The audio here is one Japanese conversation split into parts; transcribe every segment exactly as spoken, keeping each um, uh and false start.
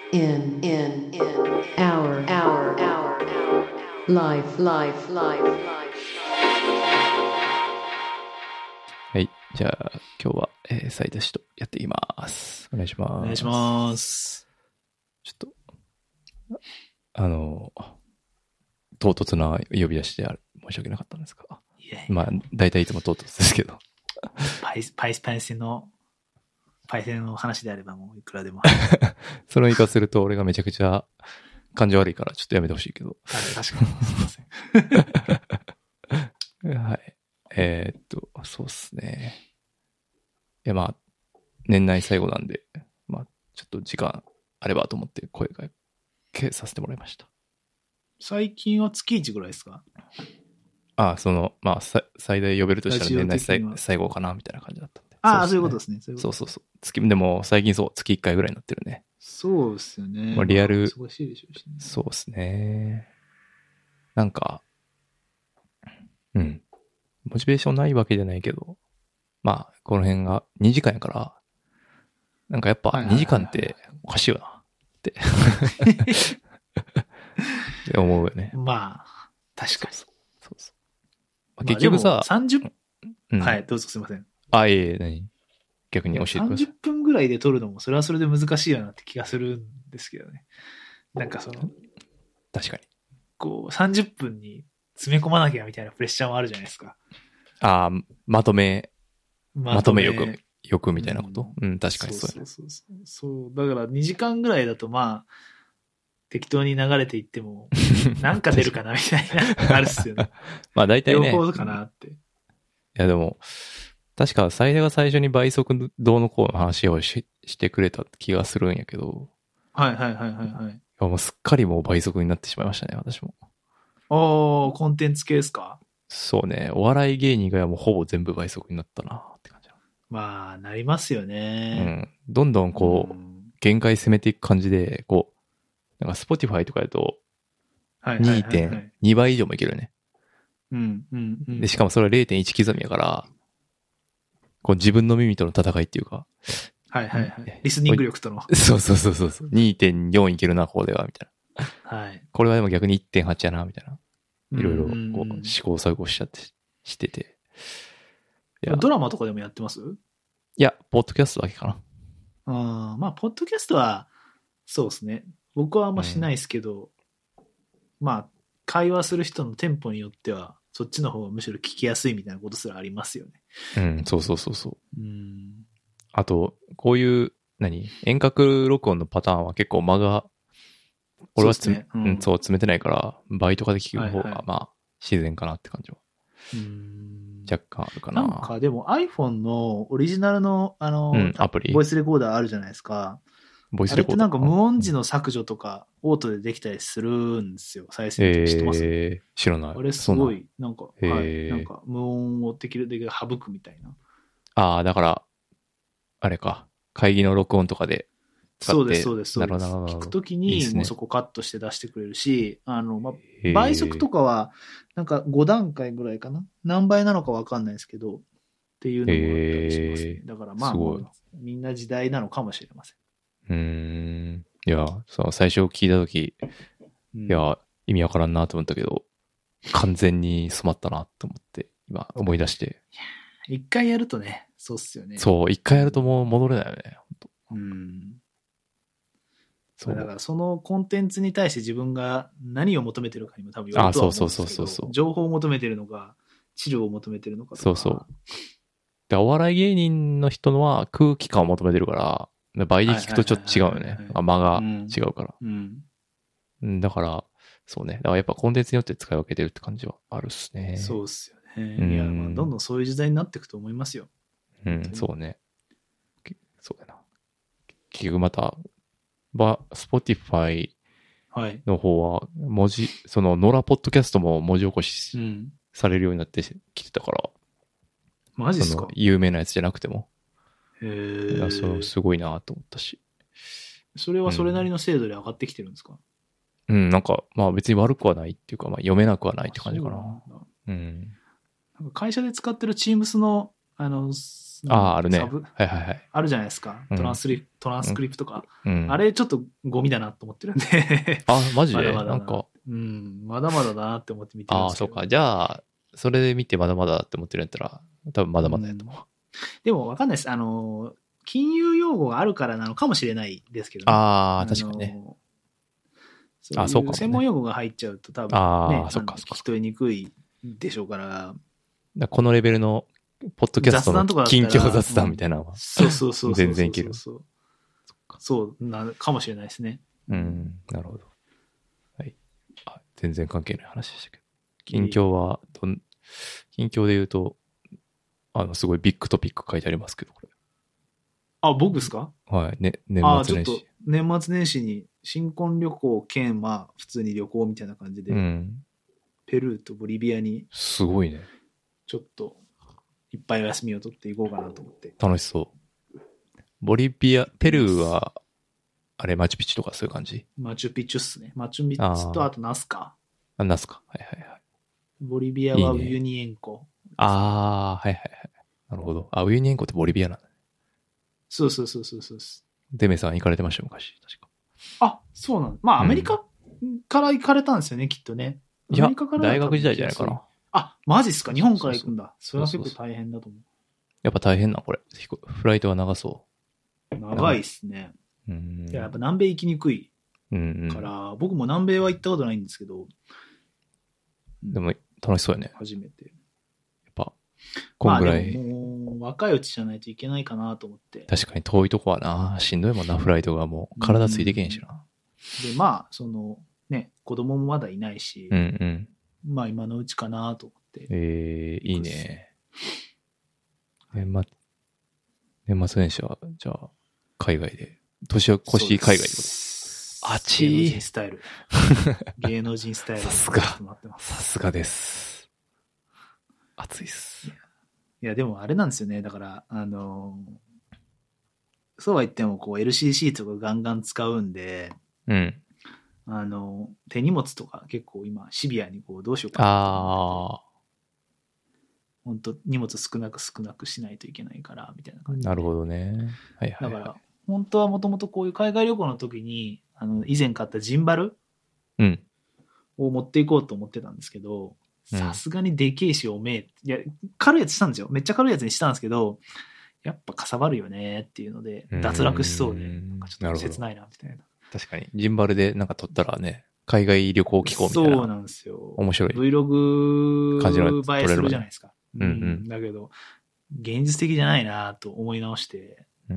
in in in our our our life life life life はい。じゃあ、今日は、えー、サイダシとやっていきます。お願いします。 お願いします。 ちょっと、あの、唐突な呼び出しである申し訳なかったんですが。 いやいやまあ、大体いつも唐突ですけど。 パイ、パイスパイセンの、パイセンの話であればもういくらでも。 その言い方すると俺がめちゃくちゃ感情悪いからちょっとやめてほしいけど。 確かに。すいません。 はい。えー、っと、そうっすね。いや、まあ、年内最後なんで、まあ、ちょっと時間あればと思って声かけさせてもらいました。 最近は月いちぐらいですか？ ああ、その、まあ、さ最大呼べるとしたら年内最ラジオ的には最後かな、みたいな感じだったんで。 ああ、そういうねことですね。そういうことそうそうそう。月、でも最近そう、月いっかいぐらいになってるね。 そうですよね。 まあリアルまあ忙しいでしょうしね。 そうですね。なんか、うん。モチベーションないわけじゃないけど、まあ、この辺がにじかんやから、なんかやっぱにじかんっておかしいよなってって思うよね。 まあ、確かに。 そうそうそう、まあ、結局さ、 まあ、さんじゅっぷん、 うん、 はい、どうぞすいません。 あ、いえいえ、何逆に教えてください。 さんじゅっぷんぐらいで撮るのも、それはそれで難しいよなって気がするんですけどね。なんかその、 確かに。 こう、さんじゅっぷんに詰め込まなきゃみたいなプレッシャーもあるじゃないですか。 ああ、まとめ、 ままとめ欲、欲みたいなこと、 うん、 うん、確かにそうそうやね。 そうそうそう。だからにじかんぐらいだとまあ、適当に流れていっても、なんか出るかなみたいな、あるっすよね。 まあ大体ね。 両方かなって。 いやでも、確か最初が最初に倍速どうのこうの話を し, してくれた気がするんやけど。 はいはいはいはいはい。いやもうすっかりもう倍速になってしまいましたね、私も。 おー、コンテンツ系ですか？ そうね、お笑い芸人がもうほぼ全部倍速になったなって感じ。 まあ、なりますよね。 うん。どんどんこう、 うん、 限界攻めていく感じで、こう、なんか Spotify とかだと、 はいはいはい、はい。 にてんに 倍以上もいけるよね。 うんうんうん。 で、しかもそれは れいてんいち 刻みやから、こう自分の耳との戦いっていうか。 はいはいはい。リスニング力との。 そうそうそうそう。にてんよん いけるな、ここでは、みたいな。はい。 これはでも逆に いってんはち やな、みたいな。いろいろこうんうんう試行錯誤しちゃって、してて。 いやドラマとかでもやってます？ いや、ポッドキャストだけかな。 あまあ、ポッドキャストは、そうですね。僕はあんましないですけど、うん、まあ、会話する人のテンポによっては、そっちの方がむしろ聞きやすいみたいなことすらありますよね。 うん、そうそうそうそう。 うん。 あと、こういう、何遠隔録音のパターンは結構間が、俺はつ、そう、ねうんうん、そう、詰めてないから、倍とかで聞く方が、まあ、自然かなって感じは。うん若干あるかな。 なんかでも iPhone のオリジナルの、あの、うん、 アプリボイスレコーダーあるじゃないですか。ボイスレコーダー。あれってなんか無音時の削除とか、オートでできたりするんですよ。再生って知ってます？ えー、知らない。 あれすごい、なんか、 えー、 はい。なんか無音をできるだけ省くみたいな。 ああ、だから、あれか。会議の録音とかで使って。 そうです、そうです、そうです。 なるほど。 聞くときに、もうそこカットして出してくれるし、あの、まあ、倍速とかは、なんかご段階ぐらいかな。何倍なのかわかんないですけど、っていうのもあったりしますね。だからまあ、まあ、みんな時代なのかもしれません。 うーん。いや、そう、最初聞いたとき、うん、いや、意味わからんなと思ったけど、完全に染まったなと思って、今思い出して。 一回やるとね、そうっすよね。 そう、一回やるともう戻れないよね。本当うん。そう。だからそのコンテンツに対して自分が何を求めてるかにも多分よるとは思うんですけど、あ、そうそうそうそう。情報を求めてるのか、治療を求めてるのかとか。 そうそう。で、お笑い芸人の人のは空気感を求めてるから、倍で聞くとちょっと違うよね。間が違うから。うんうん、だから、そうね。だからやっぱコンテンツによって使い分けてるって感じはあるっすね。 そうっすよね。うん、いや、まあ、どんどんそういう時代になっていくと思いますよ。 うん、そうね。そうだな。結局また、ば、Spotify の方は、文字、はい、その、ノラポッドキャストも文字起こしされるようになってきてたから。 うん、マジっすか？ その有名なやつじゃなくても。 へー。 そう、すごいなと思ったし。 それはそれなりの精度で上がってきてるんですか？ うん、うん、なんか、まあ別に悪くはないっていうか、まあ読めなくはないって感じかな。うん。 なんか会社で使ってる Teams の、あの、 ああ、あるね。 サブはいはいはい。 あるじゃないですか。トランスリ、うん、トランスクリプトか、うん。あれちょっとゴミだなと思ってるんで。 あ、マジでまだまだなんか。 うん。まだまだだなって思って見てるんですけど。 ああ、そうか。じゃあ、それで見てまだまだだって思ってるんやったら、多分まだまだやと思う。うん、 でもわかんないです。あの、金融用語があるからなのかもしれないですけどね。ああ、確かにね。 そういう専門用語が入っちゃうと多分ね、 ああ、そっかそっか。 聞き取りにくいでしょうから。 だこのレベルのポッドキャストの近況雑談みたいなのは、 そうそうそう。 全然いける。 そうなかもしれないですね。 うん、なるほど。はい。あ、全然関係ない話でしたけど。近況はどん、近況で言うと、あの、すごいビッグトピック書いてありますけど、これ。 あ、僕ですか？ はい。ね、年末年始。あ、ちょっと年末年始に新婚旅行兼、まあ、普通に旅行みたいな感じで、うん、ペルーとボリビアに。 すごいね。 ちょっと、いっぱいお休みを取っていこうかなと思って。 楽しそう。ボリビア、ペルーは、あれ、マチュピチュとかそういう感じ？ マチュピチュっすね。マチュピチュと、あとナスカ。 あ、ナスカ。はいはいはい。 ボリビアはウユニ塩湖。いいね、 ああ、はいはいはい。なるほど。あ、ウユニ塩湖ってボリビアなんだね。 そうそうそうそうそう。 デメさん行かれてましたよ、昔。確か。 あ、そうなんまあ、アメリカから行かれたんですよね、うん、きっとね。 いや、大学時代じゃないかな。 あ、マジっすか？日本から行くんだ。それは結構大変だと思う。 やっぱ大変な、これ。フライトは長そう。 長いっすね。うん。いや、やっぱ南米行きにくいから、うんうん、僕も南米は行ったことないんですけど。 でも、楽しそうやね。 初めて。やっぱ、こんぐらい。 まあ、もう、若いうちじゃないといけないかなと思って。 確かに遠いとこはな、しんどいもんな、フライトがもう、体ついてけんしな。 で、まあ、その、ね、子供もまだいないし、 うんうん。 まあ、今のうちかなと思って。 えー、いいね。年末、年末年始は、じゃあ、海外で、年を越し海外でことあちー。 芸能人スタイル。芸能人スタイル。 さすが。さすがです。暑いっす。 いや、いやでもあれなんですよね。だから、あのー、そうは言っても、こう、エルシーシー とかガンガン使うんで、 うん。 あの、手荷物とか結構今、シビアにこう、どうしようかな。 ああ。 本当荷物少なく少なくしないといけないから、みたいな感じで。 なるほどね。はいはい、はい。 だから、本当はもともとこういう海外旅行の時に、あの、以前買ったジンバルを持っていこうと思ってたんですけど、さすがにでけえしおめえ、いや、軽いやつしたんですよ。めっちゃ軽いやつにしたんですけど、やっぱかさばるよねっていうので、脱落しそうで、なんかちょっと切ないな、みたいな。 確かに。ジンバルでなんか撮ったらね、海外旅行機構みたいな。 そうなんですよ。 面白い。 Vlog 映えするじゃないですか。うんうん、だけど、現実的じゃないなと思い直して。 うん。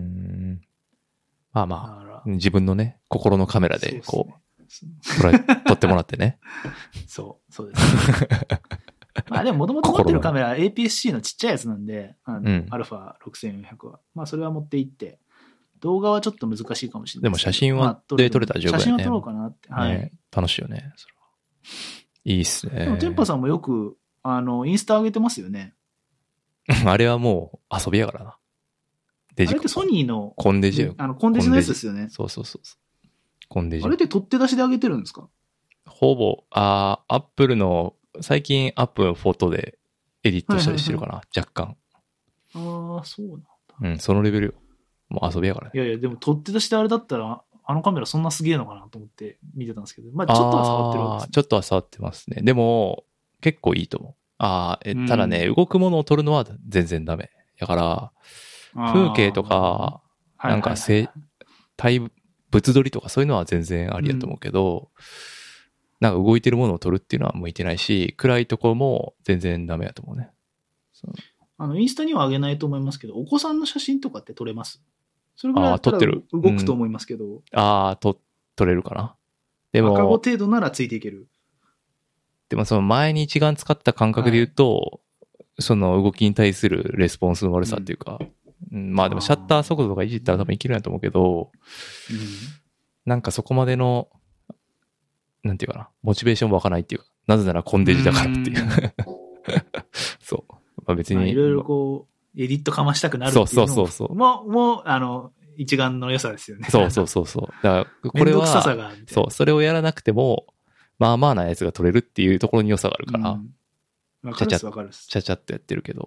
まあまあ、自分のね、心のカメラでこう、撮ら撮ってもらってね。 そう、そうです、ね。まあでももともと持ってるカメラ エーピーエスシー のちっちゃいやつなんで、あの、うん、アルファろくせんよんひゃくは。まあそれは持っていって、動画はちょっと難しいかもしれない。 でも写真は、まあ、で撮れたら十分ね。 写真は撮ろうかなって。はい。 ね、楽しいよね。それはいいっすね。 でもテンパさんもよく、あの、インスタ上げてますよね。 あれはもう遊びやからな。 デジコン。あれってソニーの、 コンデジよ。 あの、コンデジのやつですよね。 そうそうそうそう。コンデジ。 あれって取って出しで上げてるんですか？ ほぼ、あアップルの、最近アップルのフォトでエディットしたりしてるかな、はいはいはい、若干。 ああ、そうなんだ。 うん、そのレベルよ。もう遊びやからね。 いやいや、でも取って出しであれだったら、あのカメラそんなすげえのかなと思って見てたんですけど、まあちょっとは触ってるわけです、ね。 ちょっとは触ってますね。でも、結構いいと思う。ああ、え、ただね、うん、動くものを撮るのは全然ダメ。だから、風景とか、なんかせ、対物撮りとかそういうのは全然ありやと思うけど、うん、なんか動いてるものを撮るっていうのは向いてないし、暗いところも全然ダメやと思うね。 そうあの、インスタには上げないと思いますけど、お子さんの写真とかって撮れます？それぐらいだったら動くと思いますけど。うん、 ああ、撮、撮れるかな。でも、 赤子程度ならついていける。 でもその前に一眼使った感覚で言うと、はい、その動きに対するレスポンスの悪さっていうか、うん、まあでもシャッター速度とかいじったら多分いけるんやと思うけど、うん、なんかそこまでの、なんていうかな、モチベーション湧かないっていうか、なぜならコンデジだからっていう。うそう。まあ別に。 いろいろこう、エディットかましたくなるっていうのも。 そうそうそうそう。 もう、もう、あの、一眼の良さですよね。 そうそうそうそう。だからこれは、 めんどくささがそう、それをやらなくても、まあまあなやつが撮れるっていうところに良さがあるから、 うん、わかるっすわかるっす。 ちゃちゃっとやってるけど、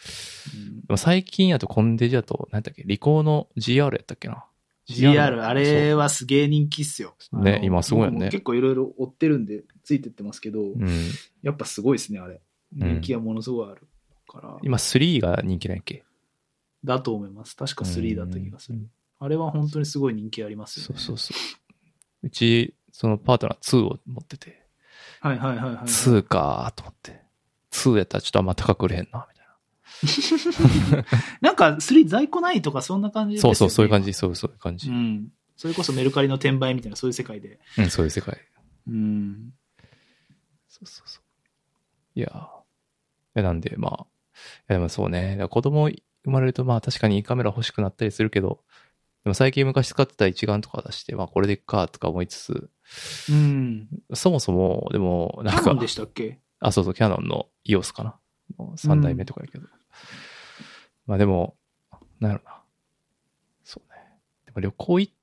でも最近やとコンデジだと、何だっけ、リコーの ジーアール やったっけな。 ジーアール、あれはすげえ人気っすよ。 ね、今すごいよね。 結構いろいろ追ってるんで、ついてってますけど、 うん、 やっぱすごいですね、あれ。人気はものすごいあるから。うん、 今スリーが人気なんやっけ？ だと思います。確かスリーだった気がする。うん、あれは本当にすごい人気ありますよね。 そうそうそう。うち、そのパートナーツーを持ってて。 はいはいはいはい。 ツーかーと思って。ツーやったらちょっとあんま高く売れへんな、みたいな。 なんかスリー在庫ないとかそんな感じですよね。 そうそう、そういう感じ、そうそういう感じ。 うん。それこそメルカリの転売みたいなそういう世界で。 うん、そういう世界。 うん。 そうそうそう。いやー。なんで、まあ。いやでもそうね。子供生まれるとまあ確かにいいカメラ欲しくなったりするけど、でも最近昔使ってた一眼とか出して、まあこれでいっかとか思いつつ、 うん。 そもそも、でも、なんか。 キャノンでしたっけ？ あ、そうそう、キャノンの イーオーエス かな。さん代目とかやけど。うん、まあでも、なんやろな。そうね。でも旅行行って、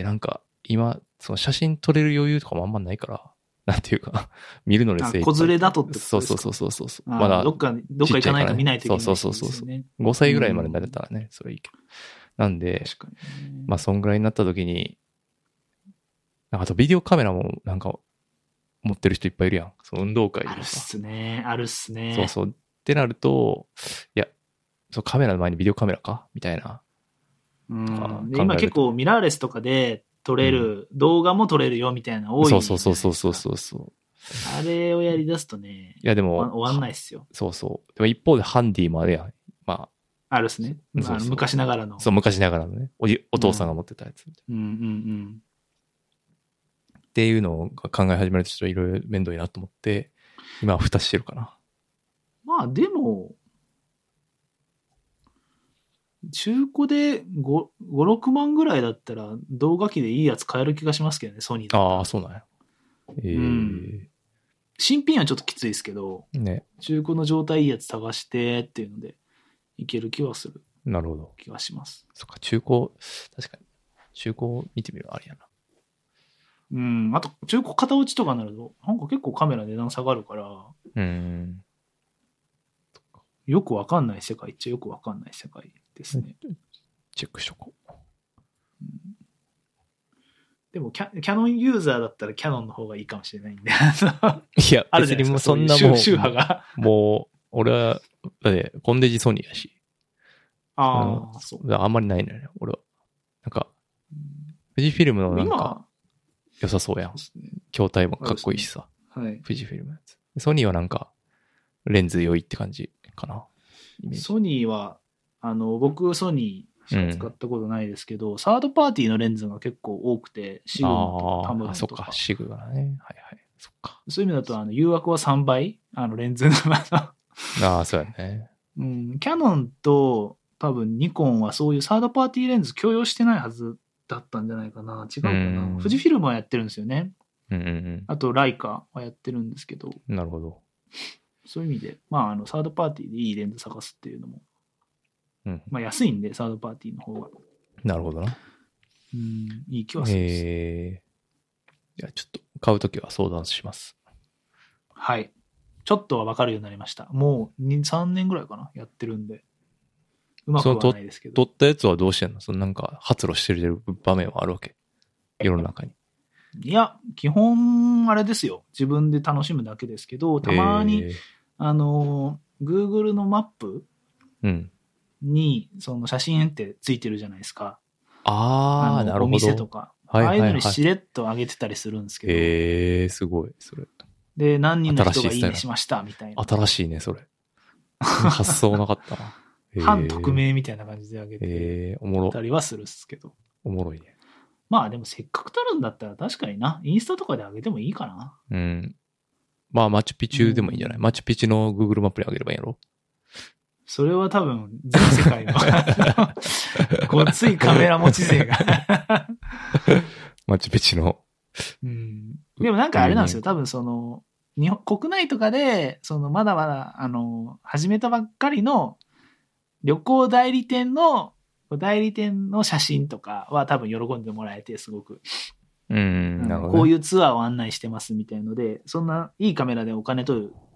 なんか、今、その写真撮れる余裕とかもあんまないから、なんていうか、見るので精一杯。 子連れだとってことですか？ そうそうそうそうそう。 まだ、どっか、どっか行かないか見ないといけない、ね。 そうそうそうそう。ごさいぐらいまでなれたらね、それいいけど。なんで、 確かにね、 まあ、そんぐらいになった時に、あとビデオカメラもなんか、持ってる人いっぱいいるやん。その運動会とか。 あるっすね。あるっすね。 そうそう。ってなると、いや、そうカメラの前にビデオカメラかみたいな。 うんで今結構ミラーレスとかで撮れる、うん、動画も撮れるよみたいな多いじゃないですか。 そうそうそうそうそうそう。 あれをやり出すとね。 いやでも。 終わんないっすよ。 そうそう。でも一方でハンディもあるやん。まあ。あるっすね。そうそうまあ、昔ながらの。 そう、昔ながらのね。お, お父さんが持ってたやつ。 うん、うんうんうんっていうのを考え始めるとちょっといろいろ面倒いなと思って、今は蓋してるかな。 まあでも、中古でご、ご、ろくまんぐらいだったら動画機でいいやつ買える気がしますけどね、ソニーだったら。 ああ、そうなんや。えー、うん。 新品はちょっときついですけど、 ね。 中古の状態いいやつ探してっていうので、いける気はする。 なるほど。 気がします。 そっか、中古、確かに。中古見てみるありやな。 うん、あと中古型落ちとかになるとなんか結構カメラ値段下がるから、 うん、 よくわかんない世界っちゃよくわかんない世界ですね。 チェックしとこう。 うん、でもキャキャノンユーザーだったらキャノンの方がいいかもしれないんで。 いや、別にもうそんなもう宗派がもう俺はだってコンデジソニーやし。 ああ、そう。 あんまりないのよね、俺は。なんか富士フィルムのなんか。良さそうやん。筐体もかっこいいしさ。 はい。 富士フィルムのやつ。ソニーはなんか、レンズ良いって感じかな。 ソニーは、あの、僕ソニーしか使ったことないですけど、うん、サードパーティーのレンズが結構多くて、シグマとかタムロンとか。 あ、そっか、シグマね。はいはい。そっか。 そういう意味だと、あの、誘惑はさんばいあの、レンズの。 ああ、そうやね。 うん。キャノンと多分ニコンはそういうサードパーティーレンズ共用してないはずだったんじゃないかな。違うかな。富士フィルムはやってるんですよね。 うんうんうん、 あとライカはやってるんですけど。 なるほど。 そういう意味で、まああのサードパーティーでいいレンズ探すっていうのも、 うん、 まあ安いんでサードパーティーの方が。 なるほどな。 うん、いい気はする。 えー、じゃあちょっと買うときは相談します。 はい。ちょっとは分かるようになりました。もうに、さんねんぐらいかなやってるんで。うまくはないですけど。 撮ったやつはどうしてんの？そのなんか発露してる場面はあるわけ？世の中に。 いや、基本あれですよ。自分で楽しむだけですけど、たまに、えー、あの、Google のマップに、うん、その写真ってついてるじゃないですか。 ああ、なるほど。お店とか。はいはいはい、ああいうのにしれっと上げてたりするんですけど。 へえー、すごい、それ。 で、何人の人がいいねしました、みたいな。 新しいね、それ。発想なかったな。 反匿名みたいな感じで上げてえー、おもろたりはするっすけど。 おもろいね。 まあでもせっかく撮るんだったら確かにな、インスタとかで上げてもいいかな。 うん。まあマチュピチュでもいいんじゃない、うん、マチュピチュの Google マップに上げればいいんやろ。 それは多分全世界のごついカメラ持ち勢がマチュピチュの。 うん。でもなんかあれなんですよ。多分その、日本、国内とかで、そのまだまだ、あの、始めたばっかりの旅行代理店の、代理店の写真とかは多分喜んでもらえて、すごく。 うん、なるほど、ね。 こういうツアーを案内してますみたいので、そんないいカメラでお金取る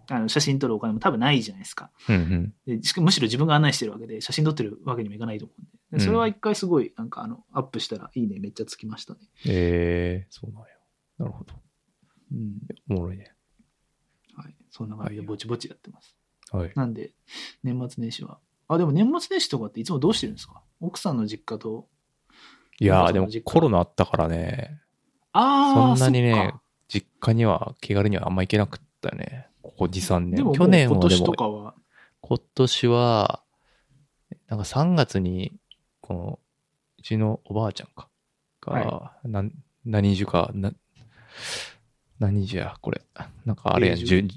あの写真撮るお金も多分ないじゃないですか。 うんうんでしかもむしろ自分が案内してるわけで、写真撮ってるわけにもいかないと思うんで。でそれは一回すごい、なんかあの、アップしたらいいねめっちゃつきましたね。 えー、そうなんや。なるほど。 うん。 おもろいね。 はい。そんな感じでぼちぼちやってます。 はい。 なんで、年末年始は。あ、でも年末年始とかっていつもどうしてるんですか？奥さんの実家と。 いやーでもコロナあったからね。 ああ、 そんなにねそっか、 実家には気軽にはあんま行けなくったよね。ここに、さんねん。 でも去年は今年でも、 とかは。 今年は、なんかさんがつに、この、うちのおばあちゃんか。が、 はな何時か、な、何時や、これ。なんかあれやん、じゅ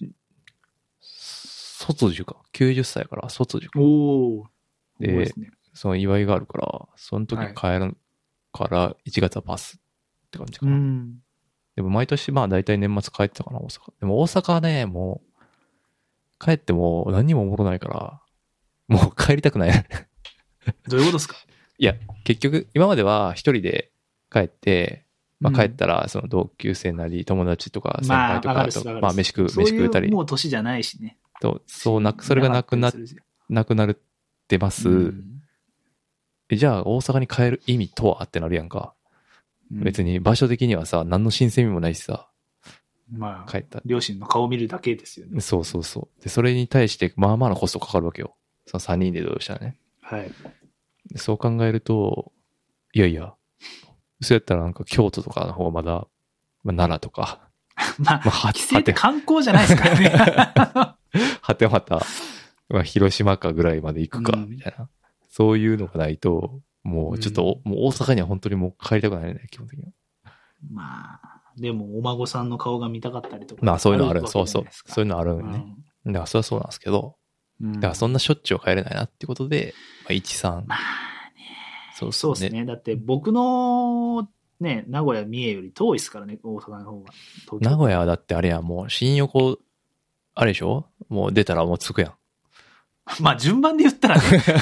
卒寿か。きゅうじゅっさいから卒寿か。 おー。 で、 ですね、 その祝いがあるから、その時帰るからいちがつはパスって感じかな。 うん。 でも毎年まあ大体年末帰ってたかな、大阪。でも大阪はね、もう、帰っても何にもおもろないから、もう帰りたくない。 どういうことですか？ いや、結局、今までは一人で帰って、まあ帰ったら、その同級生なり、友達とか先輩とかと、まあ、まあ飯食う、飯食うたり。 もう年じゃないしね。 と、そうなく、それがなくな、なくなるってます。うん、じゃあ大阪に帰る意味とはってなるやんか。うん、別に場所的にはさ、何の新鮮味もないしさ。 まあ、 帰った。 両親の顔を見るだけですよね。 そうそうそう。で、それに対して、まあまあのコストかかるわけよ。そのさんにんでどうしたらね。 はい。 そう考えると、いやいや、そうやったらなんか京都とかの方がまだ、まあ、奈良とか。 まあ、まあ、帰省って観光じゃないですからね。 はてまた、まあ、広島かぐらいまで行くか、みたいな、うん。そういうのがないと、もうちょっと、うん、もう大阪には本当にもう帰りたくないね、基本的には。 まあ、でもお孫さんの顔が見たかったりとか。 まあそういうのある。そうそう。そういうのあるんね。うん、だからそれはそうなんですけど、うん、だからそんなしょっちゅう帰れないなってことで、まあ、いち、さん。 まあね。そうそうですね。だって僕のね、名古屋、三重より遠いですからね、大阪の方が。 名古屋はだってあれや、もう新横、あれでしょ？もう出たらもう着くやん。 まあ順番で言ったらね。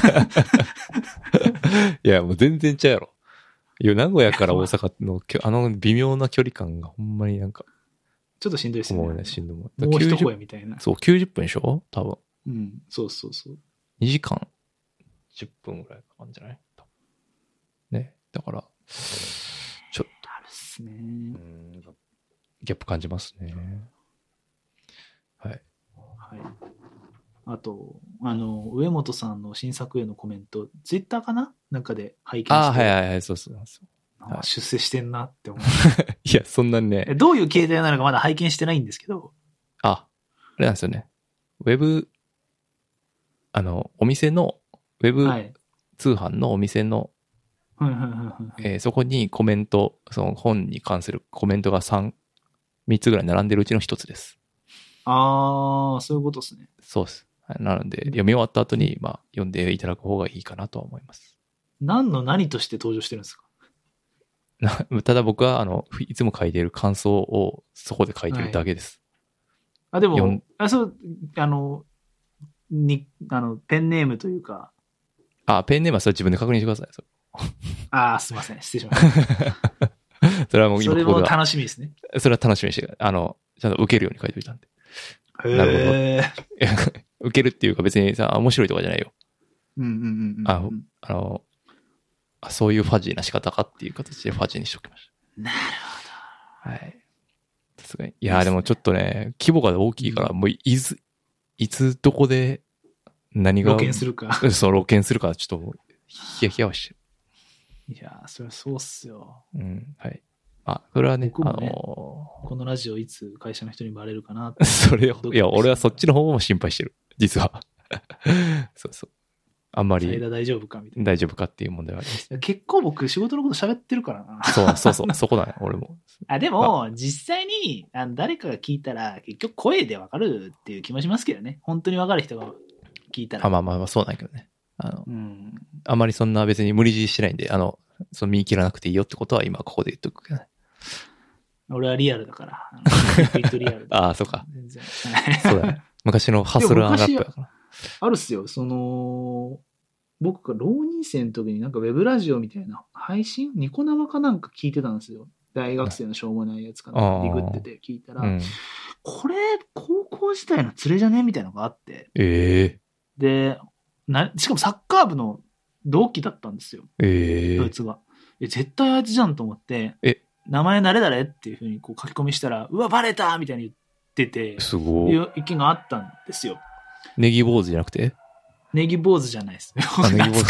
いや、もう全然ちゃうやろ。いや、名古屋から大阪の、あの微妙な距離感がほんまになんか。 ちょっとしんどいですね。 もうね、しんどい。もう一声みたいな。 そう、きゅうじゅっぷんでしょ多分。 うん、そうそうそう。 にじかんじゅっぷんぐらいかかるんじゃないね。だから、ちょっと。 あるっすね。 うんギャップ感じますね。はい。 はい。あと、あの、上本さんの新作へのコメント、ツイッターかななんかで拝見して。 ああ、はいはいはい、そうそうそう。 はい、出世してんなって思う。 いや、そんなにね。 どういう形態なのかまだ拝見してないんですけど。 あ、あれなんですよね。ウェブ、あの、お店の、ウェブ通販のお店の、えー、そこにコメント、その本に関するコメントがさん、みっつぐらい並んでるうちのひとつです。 ああ、そういうことですね。 そうです。なので、読み終わった後に、まあ、読んでいただく方がいいかなとは思います。 何の何として登場してるんですか？ ただ僕は、あの、いつも書いている感想をそこで書いてるだけです。 はい、あ、でも、あ、そう、あの、に、あの、ペンネームというか。 あ、ペンネームはそれ自分で確認してください。それああ、すいません。失礼しました。 それはもう今ここでは。 それも楽しみですね。 それは楽しみにして、あの、ちゃんと受けるように書いておいたんで。 へなるほど。受けるっていうか別にさ、面白いとかじゃないよ。 うんうんうん、うん。 あ、あの、あ、そういうファジーな仕方かっていう形でファジーにしときました。 なるほど。はい。さすがに。いやーでもちょっとね、規模が大きいから、もういつ、いつどこで何が。 露見するか。 そう、露見するか、ちょっと、ヒヤヒヤはしてる。 いやー、それはそうっすよ。 うん、はい。あ、それはね、 僕もね、 あのー、 このラジオいつ会社の人にバレるかなって。 それを、いや、俺はそっちの方も心配してる。実は。そうそう。あんまり。 間大丈夫かみたいな。 大丈夫かっていう問題はあります。 結構僕仕事のこと喋ってるからな。 そうそうそう、そこだね、俺も。 あ、でも、実際にあの誰かが聞いたら、結局声でわかるっていう気もしますけどね。本当にわかる人が聞いたら。 あ、まあまあまあ、そうなんやけどね。あの、 うん、 あんまりそんな別に無理強いしてないんで、あの、その見切らなくていいよってことは今ここで言っとくけどね。 俺はリアルだから。リアルああ、そうか。全然そうだね。昔のハッスルアンラップやから。 あるっすよ。その、僕が浪人生の時になんかウェブラジオみたいな配信ニコ生かなんか聞いてたんですよ。大学生のしょうもないやつかな。ディグってて聞いたら、うん、 これ、高校時代の連れじゃねみたいなのがあって。 ええー。で、な、しかもサッカー部の同期だったんですよ。 ええー。 そいつが。え、絶対あいつじゃんと思って、 え、 名前誰々っていう風にこう書き込みしたら、うわ、バレたみたいに言ってて、 すごい。 いう意見があったんですよ。 ネギ坊主じゃなくて？ ネギ坊主じゃないです。 あ、ネギ坊主。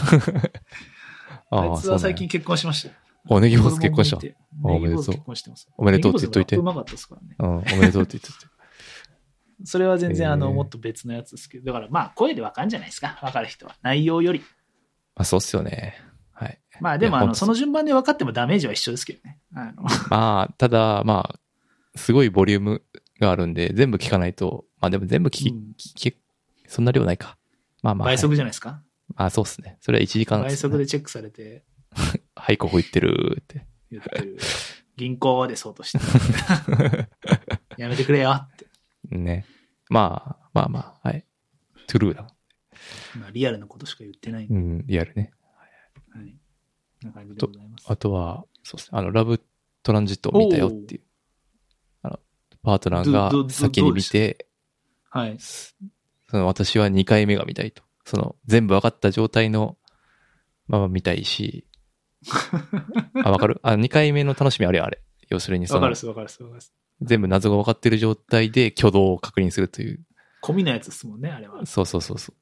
あいつは最近結婚しました。 あ、ネギ坊主結婚した。 ネギ坊主結婚してます。 おめでとうって言っといて。 うまかったですからね。 うん、おめでとうって言っといて。 それは全然、あの、もっと別のやつですけど、だからまあ、声でわかるんじゃないですか。わかる人は。内容より。 まあ、そうっすよね。はい。 まあ、でも、あの、その順番で分かってもダメージは一緒ですけどね。あのまあ、ただ、まあ、すごいボリュームがあるんで、全部聞かないと、まあでも全部聞き、うん、聞き、そんな量ないか。まあまあ。 倍速じゃないですか。はい、 あ、そうっすね。それはいちじかん、ね。 倍速でチェックされて。 はい、ここ行ってるって。 言ってる。銀行でそうとして。やめてくれよって。 ね。まあ、まあまあ、はい。トゥルーだ。 まあ、リアルなことしか言ってないんで。うん、リアルね。 はい。はい。な感じでございます。 あとは、そうですね。あの、ラブトランジットを見たよっていう。あの、パートナーが先に見て、 はい。 その私はにかいめが見たいと。その、全部分かった状態のまま見たいし、あ、わかる？あ、にかいめの楽しみあれあれ。要するにその、 わかるっす、わかるっす、わかるっす。 全部謎が分かってる状態で挙動を確認するという。 込みのやつですもんね、あれは。 そうそうそうそう。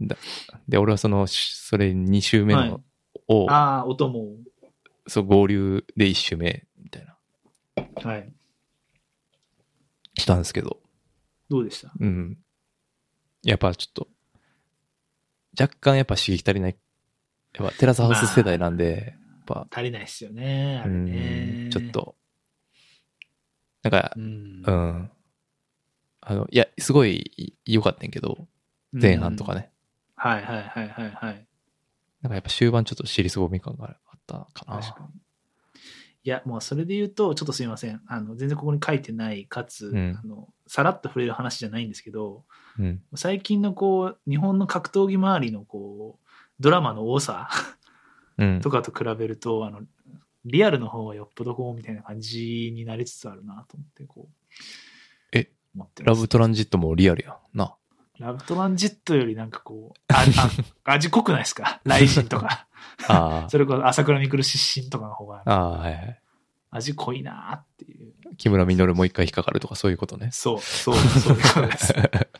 だで、俺はその、それに周目の、はい、を、 ああ、音も。 そう、合流でいち周目、みたいな。 はい。 したんですけど。 どうでした？ うん。やっぱちょっと、若干やっぱ刺激足りない。やっぱテラスハウス世代なんで、まあ、やっぱ足りないっすよね、あれね。 ちょっと、なんか、うん、うん。あの、いや、すごい良かったんやけど、前半とかね。 はいはいはいはいはい。 なんかやっぱ終盤ちょっと尻すぼみ感があったかな。 確かに。いや、もうそれで言うと、ちょっとすいません。あの、全然ここに書いてない、かつ、うん、あの、さらっと触れる話じゃないんですけど、 うん、 最近のこう、日本の格闘技周りのこう、ドラマの多さとかと比べると、うん、あの、リアルの方はよっぽどこうみたいな感じになりつつあるなと思って、こう。 え、ラブトランジットもリアルやんな。 ラブトランジットよりなんかこう、ああ味濃くないですか？雷神とか。 あそれこそ朝倉未来出身とかの方が。 ああ、はいはい。 味濃いなっていう。 木村稔もう一回引っかかるとかそういうことね。 そう、そう、そういうことです。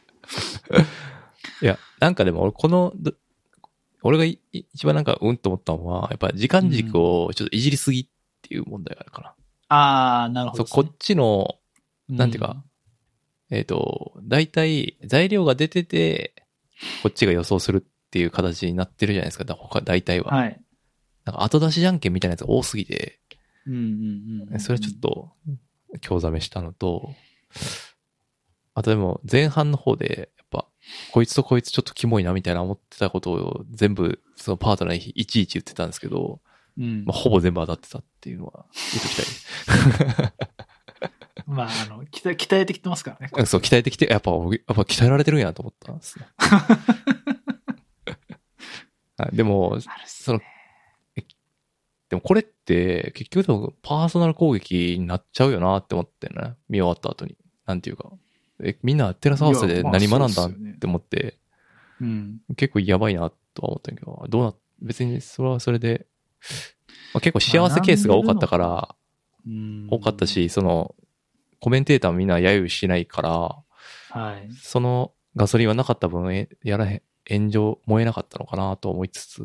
いや、なんかでも俺この、俺が一番なんかうんと思ったのは、やっぱり時間軸をちょっといじりすぎっていう問題があるかな。 うん、ああ、なるほど、ね。 そう、こっちの、なんていうか、うん、えっと、大体材料が出てて、こっちが予想するっていう形になってるじゃないですか、だ他大体は。 はい。 なんか後出しじゃんけんみたいなやつが多すぎて、 うんうんうんうん、 それちょっと興ざめしたのと、あとでも前半の方で、やっぱ、こいつとこいつちょっとキモいなみたいな思ってたことを全部そのパートナーにいちいち言ってたんですけど、 うんまあ、ほぼ全部当たってたっていうのは言っときたい。 まあ、あの、鍛え、鍛えてきてますからね。 そう、鍛えてきて、やっぱ、やっぱ鍛えられてるんやと思ったんですね。でも、その、でもこれって結局でもパーソナル攻撃になっちゃうよなって思ってね。見終わった後に。なんていうか。え、みんなテラスハウスで何学んだんって思って、 うん、 結構やばいなとは思ったけど、どうな、別にそれはそれで、まあ、結構幸せケースが多かったから、多かったし、その、コメンテーターみんな揶揄しないから、 はい、 そのガソリンはなかった分、やらへん、炎上燃えなかったのかなと思いつつ、 うん、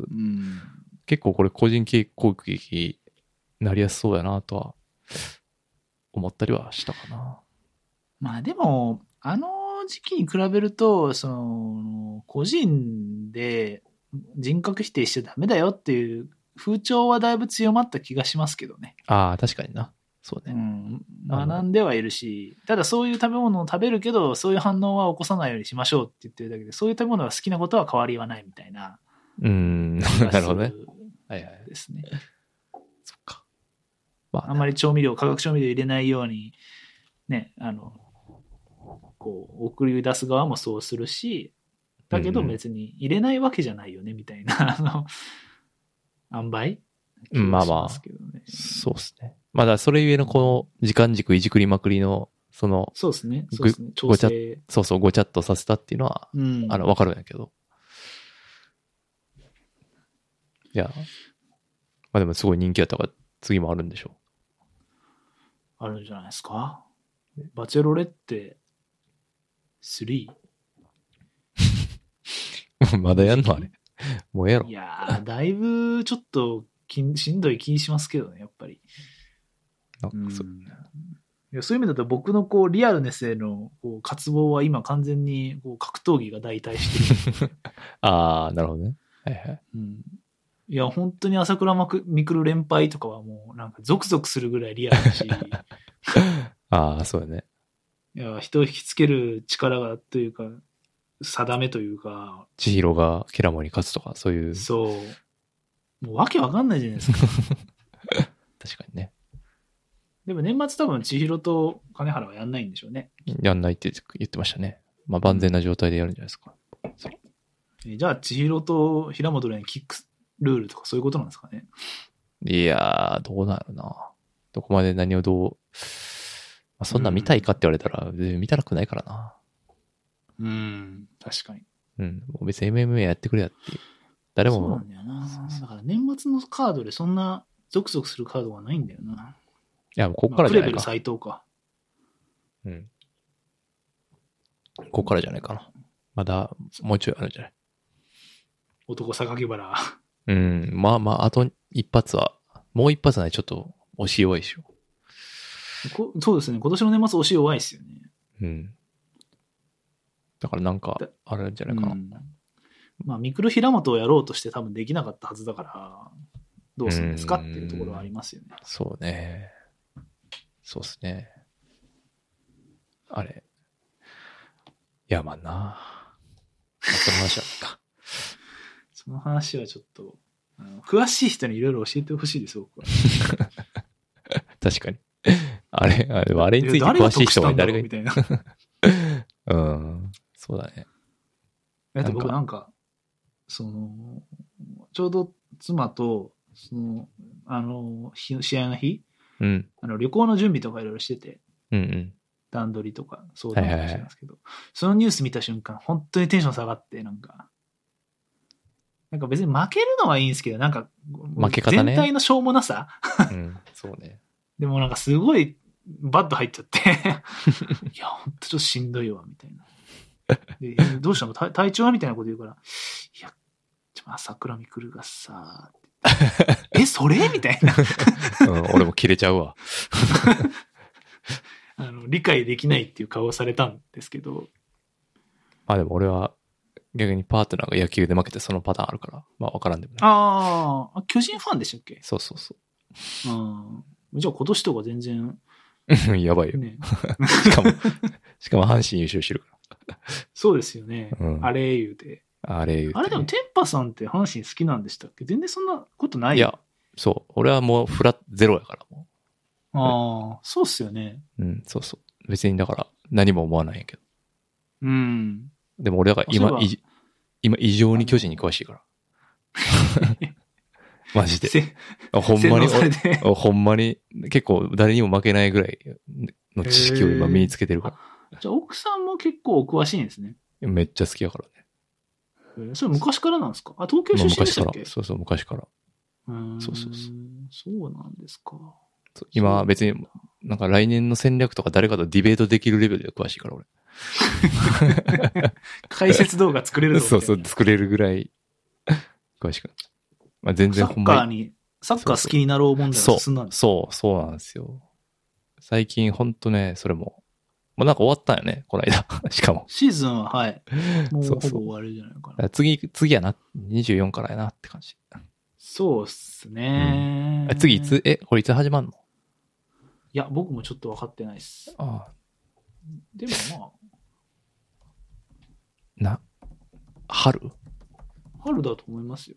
結構これ個人攻撃になりやすそうやなとは思ったりはしたかな。 まあでも、あの時期に比べると、その、個人で人格否定しちゃダメだよっていう風潮はだいぶ強まった気がしますけどね。 ああ、確かにな。そうね。 うん。学んではいるし、ただそういう食べ物を食べるけど、そういう反応は起こさないようにしましょうって言ってるだけで、そういう食べ物が好きなことは変わりはないみたいな。 うん、なるほどね。はいはい。 ですね。 そっか。まあ、ね、 あんまり調味料、化学調味料入れないように、ね、あの、こう、送り出す側もそうするし、だけど別に入れないわけじゃないよね、みたいな、あの、塩梅、 うん、まあまあ、そうですね。まあだそれゆえのこの時間軸いじくりまくりのその、 そうですね。そうですね。調ごちゃ整。 そうそう、ごちゃっとさせたっていうのは、 うん。 あの、わかるんやけど。いや、まあでもすごい人気やったから次もあるんでしょあるんじゃないですか。バチェロレッテスリう。まだやんのあれ。もうやろー。い。やー、だいぶちょっときんしんどい気しますけどね、やっぱり。 なんかそううんいやそういう意味だと僕のこうリアルネスへのこう渇望は今完全にこう格闘技が代替してる。 ああ、なるほどね。はいはい。 うんいや、本当に朝倉未来連敗とかはもうなんかゾクゾクするぐらいリアルだし、 ああ、そうだね。 いや、人を引きつける力がというか、定めというか、 千尋がケラモに勝つとか、そういう。 そう。もうわけわかんないじゃないですか。 確かにね。 でも年末多分千尋と金原はやんないんでしょうね。 やんないって言ってましたね。まあ万全な状態でやるんじゃないですか。 えじゃあ千尋と平本蓮キックルールとかそういうことなんですかね。 いやー、どうなるな。どこまで何をどう、まあ、そんな見たいかって言われたら、見たくないからな。 うん、確かに。 うん。もう別に エムエムエー やってくれやっていう。誰も。 そうなんだよな。だから年末のカードでそんなゾクゾクするカードがないんだよな。 いや、こっからじゃないか。 まあ、プレベル斎藤か。 うん。こっからじゃないかな。まだ、もうちょいあるんじゃない？ 男榊原。 うん。まあまあ、あと一発は、もう一発はね、ちょっと押し弱いでしょ。 こそうですね。今年の年末押し弱いですよね。 うん。だからなんか、あるんじゃないかな。うん、 まあ、ミクル平本をやろうとして多分できなかったはずだから、どうするんですかっていうところはありますよね。 そうね。そうですね。あれ。いや、まあな。その話はか。 その話はちょっと、あの詳しい人にいろいろ教えてほしいです、僕は。 確かに。あれ、あれ、あれについて詳しい人が誰がいみたいな。 うん。そうだね。 えっと、僕なんか、その、ちょうど妻と、その、あの、試合の日、 うん、 あの旅行の準備とかいろいろしてて、 うんうん、 段取りとか相談とかしてますけど、はいはいはい、そのニュース見た瞬間、本当にテンション下がって、なんか、なんか別に負けるのはいいんですけど、なんか、 負け方ね、 全体のしょうもなさ、 うん、そうね。 でもなんかすごいバッド入っちゃっていや、ほんとちょっとしんどいわ、みたいな。でどうしたの体調はみたいなこと言うから、いや、朝倉未来がさ、え、それみたいな、 うん。俺もキレちゃうわ。 あの。理解できないっていう顔をされたんですけど。 まあでも俺は逆にパートナーが野球で負けてそのパターンあるから、まあわからんでもない。 ああ、巨人ファンでしたっけ？ そうそうそう。 うん。じゃあ今年とか全然。 やばいよ。ね、しかも、しかも阪神優勝してるから。 そうですよね。うん、あれ言うて。 あれ言うて。 あれでもテンパさんって阪神好きなんでしたっけ？全然そんなことない。 いや、そう。俺はもうフラッゼロやからもう。ああ、そうっすよね。 うん、そうそう。別にだから何も思わないんやけど。 うん。 でも俺だから今、い今異常に巨人に詳しいから。マジで。ほんまに、ほんまに結構誰にも負けないぐらいの知識を今身につけてるから。 じゃあ奥さんも結構お詳しいんですね。 めっちゃ好きやからね。それ昔からなんですか？あ、東京出身でしたっけ？ 昔から。そうそう、昔から。 うんそうそうそう。 そうなんですか。 今別に、なんか来年の戦略とか誰かとディベートできるレベルで詳しいから俺。 解説動画作れるぞ。 そうそう、作れるぐらい詳しくなっちゃう。まあ全然ほんまに。 サッカーに、サッカー好きになろう問題が進んだんですそう、そう、そうなんですよ。最近ほんとね、それも、もうなんか終わったんよね、この間。しかも。 シーズンは、はい。もうほぼ終わりじゃないかな。そうそう次、次やな。にじゅうよんからやなって感じ。 そうっすね、 うん。次いつ、え、これいつ始まんの？ いや、僕もちょっと分かってないっす。 ああ。 でもまあ。 な、春？ 春だと思いますよ。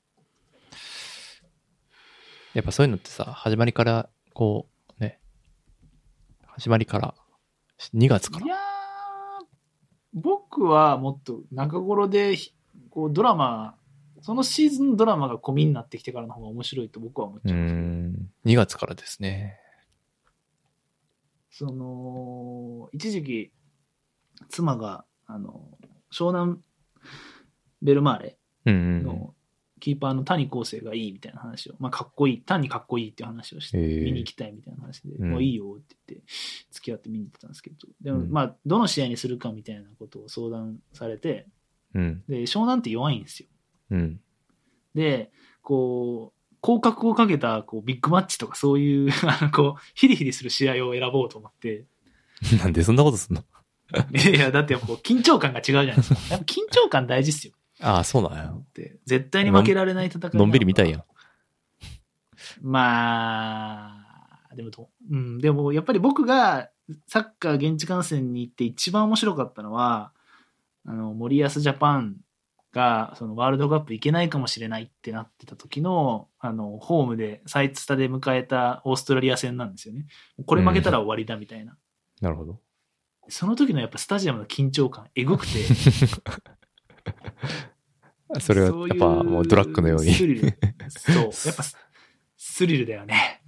やっぱそういうのってさ、始まりから、こう、ね。始まりから、にがつから。 いやー、僕はもっと中頃で、こうドラマ、そのシーズンのドラマが込みになってきてからの方が面白いと僕は思っちゃうんですよ。 うーん、にがつからですね。 その、一時期、妻が、あの、湘南ベルマーレのキーパーの谷康生がいいみたいな話を、まあ、かっこいい、単にかっこいいっていう話をして、見に行きたいみたいな話で、もういいよって言って、付き合って見に行ってたんですけど、でも、まあ、どの試合にするかみたいなことを相談されて、で、湘南って弱いんですよ。うん、で、こう、降格をかけたこうビッグマッチとかそういうあのこうヒリヒリする試合を選ぼうと思って。 なんでそんなことすんの？ いやだってこう緊張感が違うじゃないですか。やっぱ緊張感大事っすよ。 ああそうなんや。 って絶対に負けられない戦い。 のんびり見たいやん。 まあでもと、うん、でもやっぱり僕がサッカー現地観戦に行って一番面白かったのはあの森保ジャパンがそのワールドカップ行けないかもしれないってなってた時のあのホームでサイツタで迎えたオーストラリア戦なんですよね。これ負けたら終わりだみたいな、うん、 なるほど。 その時のやっぱスタジアムの緊張感えぐくてそれはやっぱもうドラッグのようにスリルそうやっぱスリルだよね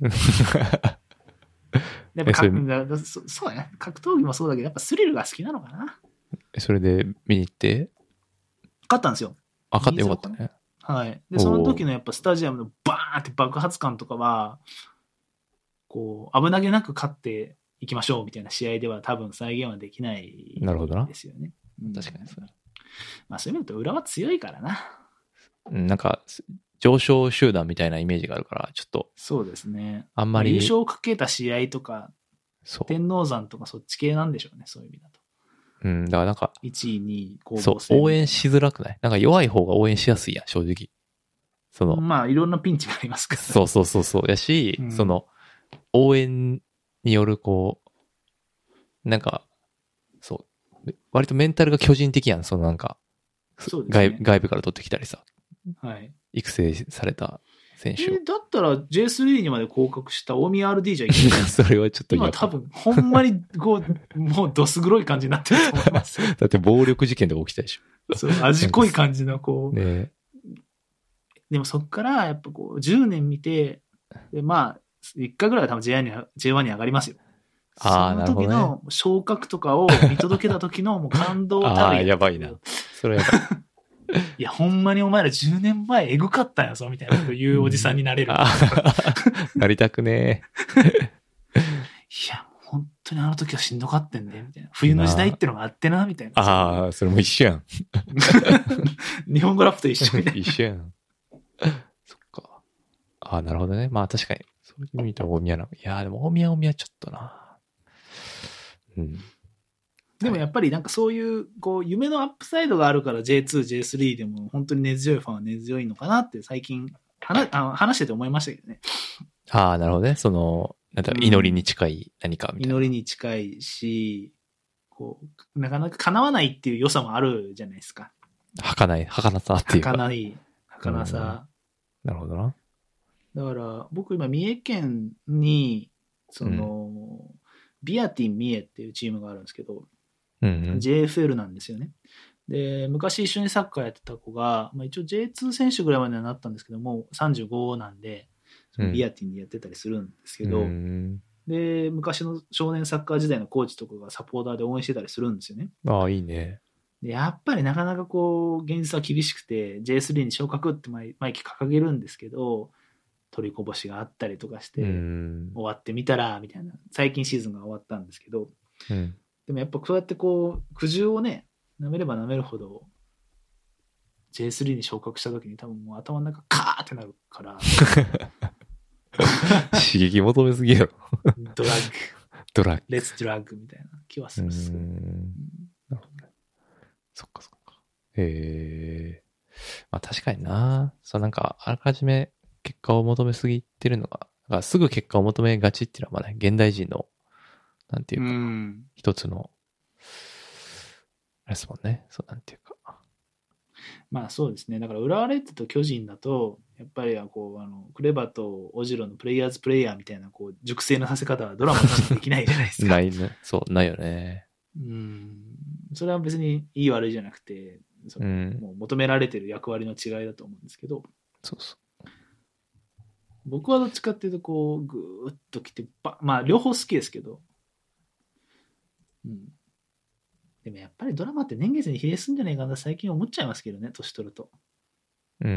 やっぱかそ, そうやね格闘技もそうだけどやっぱスリルが好きなのかな。 それで見に行って勝ったんですよ。 あ、勝ってよかったね。 はい。で、その時のやっぱスタジアムのバーンって爆発感とかは、こう、危なげなく勝っていきましょうみたいな試合では多分再現はできないなるほどな。 ですよね。 うん、確かにそう。 まあそういう意味だと裏は強いからな。 うん、なんか、上昇集団みたいなイメージがあるから、ちょっと。 そうですね。 あんまり。 優勝をかけた試合とか、天王山とかそっち系なんでしょうね、そういう意味だと。 うん、だからなんか、 いちい、にい、攻防戦。そう、応援しづらくない？なんか弱い方が応援しやすいやん、正直。その。 まあ、いろんなピンチがありますから、ね。 そうそうそうそう。やし、うん、その、応援によるこう、なんか、そう、割とメンタルが巨人的やん、そのなんか、 そうですね、 外, 外部から取ってきたりさ。 はい。 育成された選手。 えー、だったら ジェイスリー にまで降格した大宮 アールディー じゃいけない。 それはちょっと今多分、ほんまにこう、もうどす黒い感じになってると思います。 だって暴力事件とか起きたでしょ。 そう、味濃い感じのこう。 ね、 でもそっからやっぱこう、じゅうねん見て、でまあ、いっかいぐらいは多分 ジェイワン に, ジェイワンに上がりますよ。 ああ、 その時の昇格とかを見届けた時のもう感動たるや。 ああ、やばいな。それやばい。 いや、ほんまにお前らじゅうねんまえエグかったんやぞ、みたいなこと言うおじさんになれる。 うん、なりたくねえ。いや、本当にあの時はしんどかったんだよ、みたいな。冬の時代ってのがあってな、みたいな。 ああ、それも一緒やん。 日本語ラップと一緒みたいな。 一緒やん。そっか。ああ、なるほどね。まあ確かに。そういう意味で大宮なの。いやーでも大宮大宮ちょっとな。うん。 でもやっぱりなんかそういうこう夢のアップサイドがあるから ジェイツー、ジェイスリー でも本当に根強いファンは根強いのかなって最近話、あの話してて思いましたけどね。 ああ、なるほどね。その、なんだろう、祈りに近い何かみたいな。 祈りに近いし、こう、なかなか叶わないっていう良さもあるじゃないですか。 儚い、儚さっていうか。 儚い、儚さ。 なるほどな。 だから僕今三重県に、その、うん、ビアティン三重っていうチームがあるんですけど、 うんうん、 ジェイエフエル なんですよね。で、昔一緒にサッカーやってた子が、まあ、一応 ジェイツー 選手ぐらいまではなったんですけども、さんじゅうごなんで、そのビアティンでやってたりするんですけど、うん、で、昔の少年サッカー時代のコーチとかがサポーターで応援してたりするんですよね。 ああ、いいね。 で、やっぱりなかなかこう、現実は厳しくて、ジェイスリー に昇格って毎期掲げるんですけど、取りこぼしがあったりとかして、終わってみたら、みたいな、最近シーズンが終わったんですけど、 うんでもやっぱそうやってこう苦渋をね舐めれば舐めるほど ジェイスリー に昇格した時に多分もう頭の中カーってなるから刺激求めすぎやろドラッグドラッグレッツドラッグみたいな気はするっす、うん、 なるほどね。そっかそっか。へえ。まあ確かにな。そうなんかあらかじめ結果を求めすぎてるのが、だからすぐ結果を求めがちっていうのはまあね現代人のなんていうか、うん、一つの、あれですもんね。そう、なんていうか。 まあそうですね。だから浦和レッズと巨人だと、やっぱりこう、あの、クレバとオジロのプレイヤーズプレイヤーみたいな、こう、熟成のさせ方はドラマとしてできないじゃないですか。 ないね。そう、ないよね。 うん。それは別にいい悪いじゃなくて、その、うん、もう求められてる役割の違いだと思うんですけど。 そうそう。 僕はどっちかっていうと、こう、ぐーっときて、まあ、両方好きですけど、 うん。でもやっぱりドラマって年月に比例するんじゃないかな最近思っちゃいますけどね、年取ると。 うん、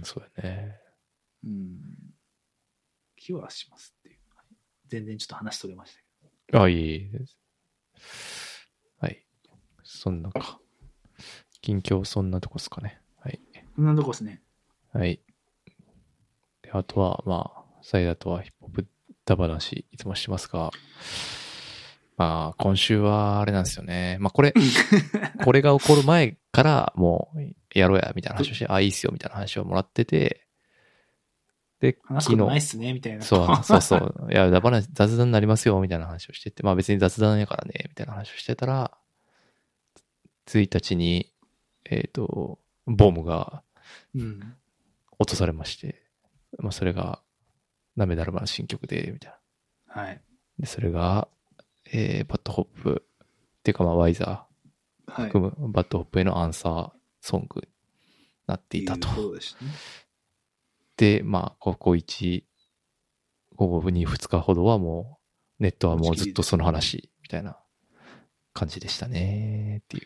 そうやね。 うん。気はしますっていう。全然ちょっと話取れましたけど。あ、いいです。はい。そんなか。近況そんなとこですかね。はい。 そんなとこですね。 はい。で、あとは、まあ、サイダとはヒップホップだ話いつもしてますが、まあ、今週はあれなんですよね。まあ、これ、これが起こる前からもうやろうや、みたいな話をして、あ、いいっすよ、みたいな話をもらってて、で、 話すことないっすね、みたいな。 そう、そうそう。いや、だばな雑談になりますよ、みたいな話をしてて、まあ別に雑談やからね、みたいな話をしてたら、ついたちに、えっと、ボムが落とされまして、うん、まあそれが、なめだるまの新曲で、みたいな。はい。 で、それが、えー、バッドホップ、っていうかまあワイザー含む、はい、バッドホップへのアンサーソングになっていたと。 そうですね。 で、まあ、ここいち、午後にふつかほどはもう、ネットはもうずっとその話、みたいな感じでしたね、っていう。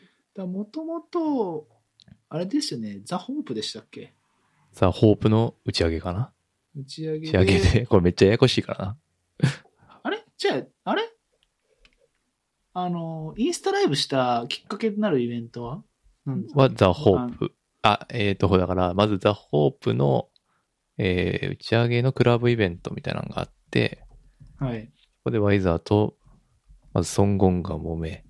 もともと、あれですよね、ザ・ホープでしたっけ？ ザ・ホープの打ち上げかな？ 打ち上げで。 打ち上げで、これめっちゃややこしいからな。 あれじゃあ、あれあの、インスタライブしたきっかけとなるイベントは何ですか？ はザ・ホープ。あ、えっと、だから、まずザ・ホープの、えー、打ち上げのクラブイベントみたいなのがあって、 はい。 ここでワイザーと、まずソンゴンが揉め、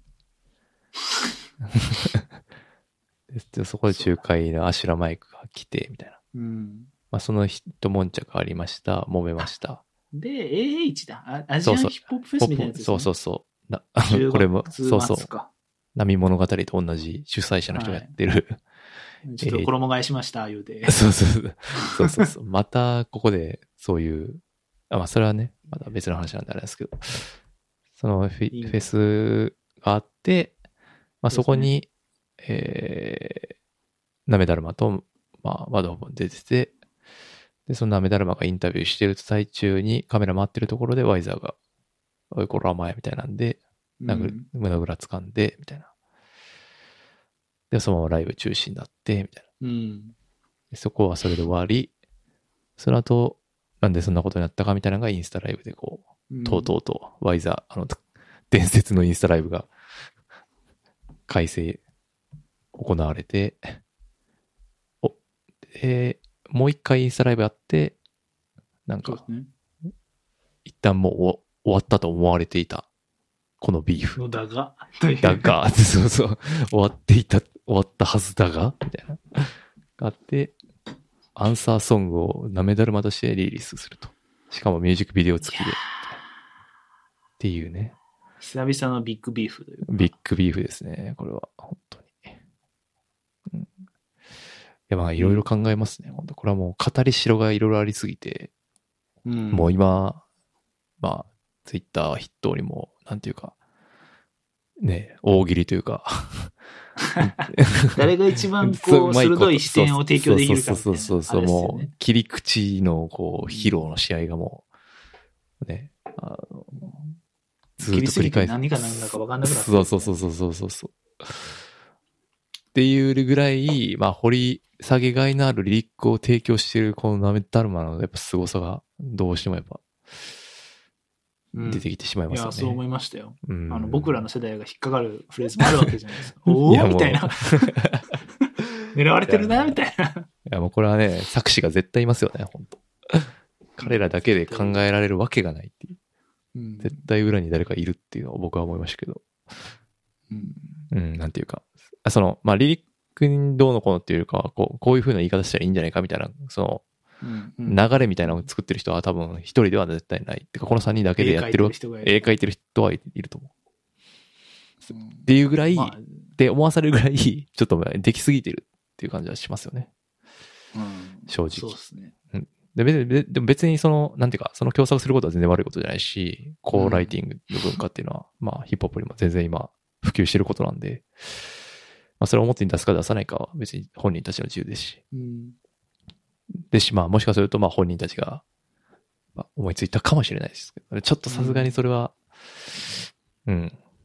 でそこで仲介のアシュラマイクが来て、みたいな。 うん。 まあ、その一悶着ありました。揉めました。 で、エーエイチ だ。あアジアンヒップホップフェスみたいなやつですね。 そうそうそう。なこれも、そうそう。 か波物語と同じ主催者の人がやってる。 はい、ちょっと衣替えしました、言うて。 そうそうそう。そうそうそう。また、ここで、そういう、あ、まあ、それはね、また別の話なんであれですけど、そのフィ、フェスがあって、まあ、そこに、ね、えー、なめだるまと、まあ、ワドホン出てて、で、そのなめだるまがインタビューしてる最中にカメラ回ってるところでワイザーが、おいこらお前みたいなんで、殴る、胸ぐら掴んで、みたいな。で、そのままライブ中止になって、みたいな。 うん、 でそこはそれで終わり、その後、なんでそんなことになったかみたいなのがインスタライブでこう、うん、とうとうとワイザー、あの、伝説のインスタライブが開催、行われて、お、で、もう一回インスタライブやって、なんか、ね、一旦もう終わったと思われていた、このビーフ。 のだが、 だが、そうそう、終わっていた、終わったはずだが、みたいな。があって、アンサーソングをなめだるまとしてリリースすると。しかもミュージックビデオ付きで。っていうね。 久々のビッグビーフというか。 ビッグビーフですね、これは。本当に。うん、いや、まあ、いろいろ考えますね。本当これはもう語りしろがいろいろありすぎて、うん、もう今、まあ、ツイッター筆頭にも、なんていうか、ね、大喜利というか、 誰が一番こう、鋭い視点を提供できるかみたいな。 そうそうそうそう、もう、切り口のこう、披露の試合がもう、ね、あのずっと繰り返す。何が何だか分かんなくなって、 ね。そうそうそうそうそうそう。っていうぐらい、まあ、掘り下げがいのあるリリックを提供しているこのなめだるまのやっぱ凄さが、どうしてもやっぱ、出てきてしまいますよね。 うん、いや、そう思いましたよ。うん、あの、僕らの世代が引っかかるフレーズもあるわけじゃないですか。おーみたいな。狙われてるなみたいな。いや、もうこれはね、作詞が絶対いますよね、本当彼らだけで考えられるわけがないっていう。うん、絶対裏に誰かいるっていうのを僕は思いましたけど。うん。うん、なんていうか。その、まあ、リリックにどうのこうのっていうか、こう、こういう風な言い方したらいいんじゃないかみたいな、その、うんうん、流れみたいなのを作ってる人は多分一人では絶対ない。てかこの三人だけでやってる、絵描いてる人はいると思う。うん、っていうぐらい、まあ、って思わされるぐらい、ちょっとできすぎてるっていう感じはしますよね。うん、正直。 そうですね。 うん、で別に、でも別にその、なんていうか、その共作することは全然悪いことじゃないし、コーライティングの文化っていうのは、うん、まあヒップホップにも全然今普及してることなんで、まあそれを表に出すか出さないかは別に本人たちの自由ですし。うんでし、まあもしかするとまあ本人たちが思いついたかもしれないですけど、ちょっとさすがにそれは、うん、うん、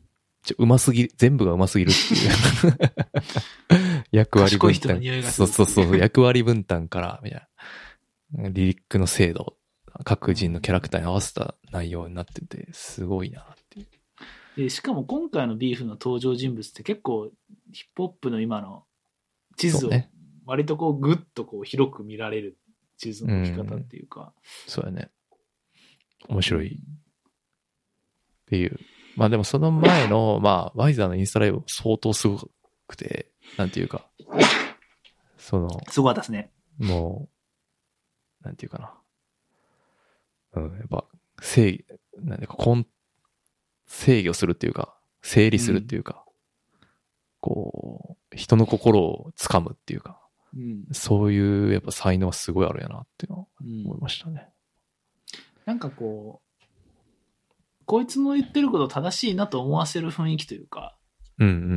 ちゃうますぎる、全部がうますぎるっていう役割分担。そうそうそう、役割分担から、みたいな。リリックの精度、各人のキャラクターに合わせた内容になってて、すごいなっていう。 でしかも今回のビーフの登場人物って結構ヒップホップの今の地図を割とこうグッとこう広く見られる地図の置き方っていうか。 そうやね。面白い。っていう。まあでもその前の、まあ、ワイザーのインスタライブ相当すごくて、なんていうか、その、 すごかったですね。 もう、なんていうかな。うん、やっぱ、制御、なんていうか、コン、制御するっていうか、整理するっていうか、うん、こう、人の心をつかむっていうか、うん、そういうやっぱ才能はすごいあるやなっていうのは思いましたね。 うん、なんかこう、こいつの言ってること正しいなと思わせる雰囲気というか。 うんうんうん。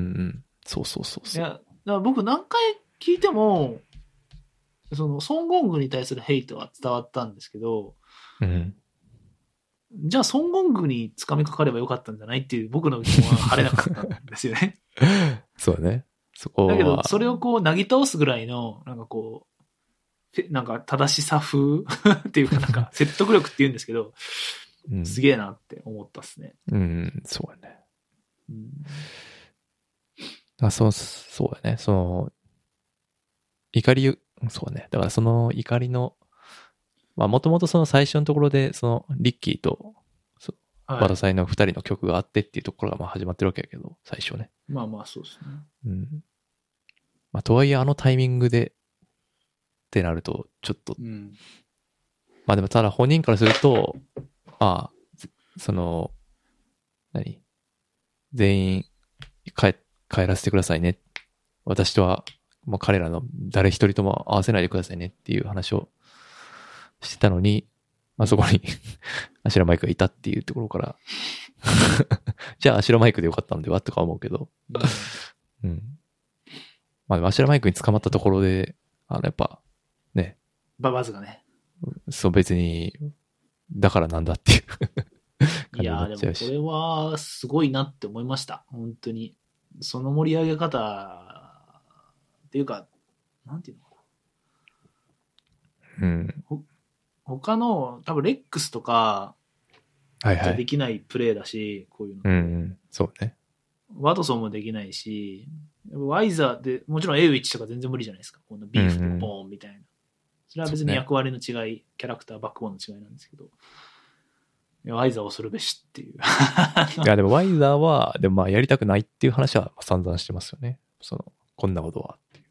そうそうそうそう。 いや、だから僕何回聞いても、その、ソン・ゴングに対するヘイトは伝わったんですけど、 うん。 じゃあソン・ゴングに掴みかかればよかったんじゃないっていう僕の疑問は晴れなかったんですよね。 そうだね。そこは。 だけど、それをこう、なぎ倒すぐらいの、なんかこう、なんか正しさ風っていうかなんか説得力って言うんですけど、うん、すげえなって思ったっすね。 うん、そうやね。うん、あ、そう、そうやね。その、怒り、そうね。だからその怒りの、まあもともとその最初のところで、そのリッキーと、バタサイの二人の曲があってっていうところがまあ始まってるわけやけど、最初ね。 まあまあそうですね。 うん。まあとはいえあのタイミングでってなると、ちょっと、うん、まあでもただ本人からすると、まあ、その、何全員帰、帰らせてくださいね。私とは、もう彼らの誰一人とも会わせないでくださいねっていう話をしてたのに、まあそこにアシュラマイクがいたっていうところからじゃあアシュラマイクでよかったのではとか思うけど、うん。まあでもアシュラマイクに捕まったところで、あのやっぱ、ね。 ババズがね。 そう別に、だからなんだっていういやーでもこれはすごいなって思いました。本当に。その盛り上げ方っていうか、なんていうのかな。うん。 他の、多分レックスとか、 はいはい。 できないプレーだし、こういうの。 うん、うん、そうね。 ワトソンもできないし、ワイザーで、もちろんエイウィッチとか全然無理じゃないですか。このビーフとボーンみたいな。うんうん、それは別に役割の違い、ね、キャラクター、バックボーンの違いなんですけど。ワイザーをするべしっていう。 いや、でもワイザーは、でもまあやりたくないっていう話は散々してますよね。その、こんなことはっていう。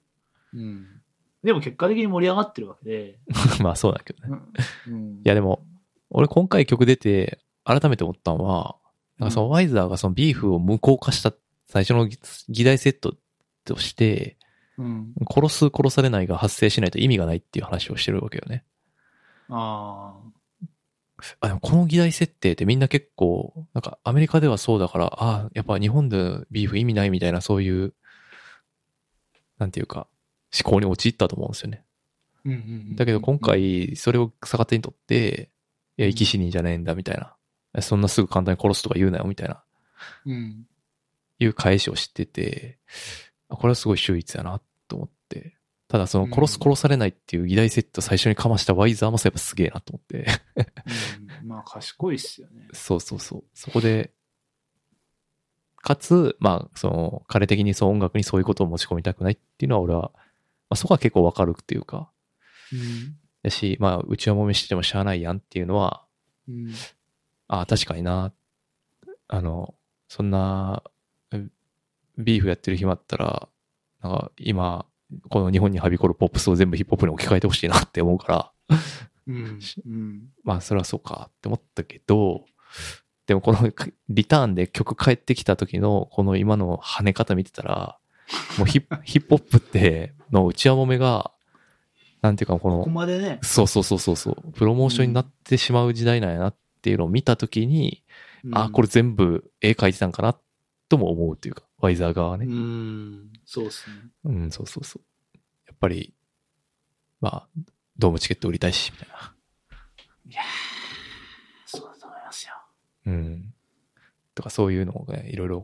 うん。でも結果的に盛り上がってるわけで。 まあそうだけどね。 うん、 いやでも、俺今回曲出て、改めて思ったのは、なんかそのワイザーがそのビーフを無効化した最初の議題セットとして、うん、殺す殺されないが発生しないと意味がないっていう話をしてるわけよね。 ああ。 あ、でもこの議題設定ってみんな結構、なんかアメリカではそうだから、ああ、やっぱ日本でビーフ意味ないみたいなそういう、なんていうか、思考に陥ったと思うんですよね。 うんうんうんうん、 だけど今回それを逆手にとって、いや、生き死にじゃねえんだみたいな。そんなすぐ簡単に殺すとか言うなよみたいな。 うん。 いう返しを知ってて、これはすごい秀逸やなと思って。ただその殺す殺されないっていう議題セット最初にかましたワイザーもやっぱすげえなと思って、 うん。まあ賢いっすよね。 そうそうそう。そこで、かつ、まあ、その、彼的にその音楽にそういうことを持ち込みたくないっていうのは俺は、まあそこは結構わかるっていうか、 うん。 だし、まあ、うちはもめしててもしゃあないやんっていうのは、 うん、 ああ、確かにな。あの、そんな、ビーフやってる暇あったら、なんか今、この日本にはびこるポップスを全部ヒップホップに置き換えてほしいなって思うから、 うんうん、 まあそれはそうかって思ったけど、でもこのリターンで曲帰ってきた時のこの今の跳ね方見てたら、もうヒッヒップホップっての内輪もめが、なんていうかこの、 ここまでね。 そうそうそうそうそう、プロモーションになってしまう時代なんやなっていうのを見た時に、うん、あ、これ全部絵描いてたんかなとも思うっていうか、ワイザー側はね。 うん、そうですね。 うん、そうそうそう。やっぱり、まあ、ドームチケット売りたいし、みたいな。 いやー、そうだと思いますよ。 うん。とかそういうのをね、いろいろ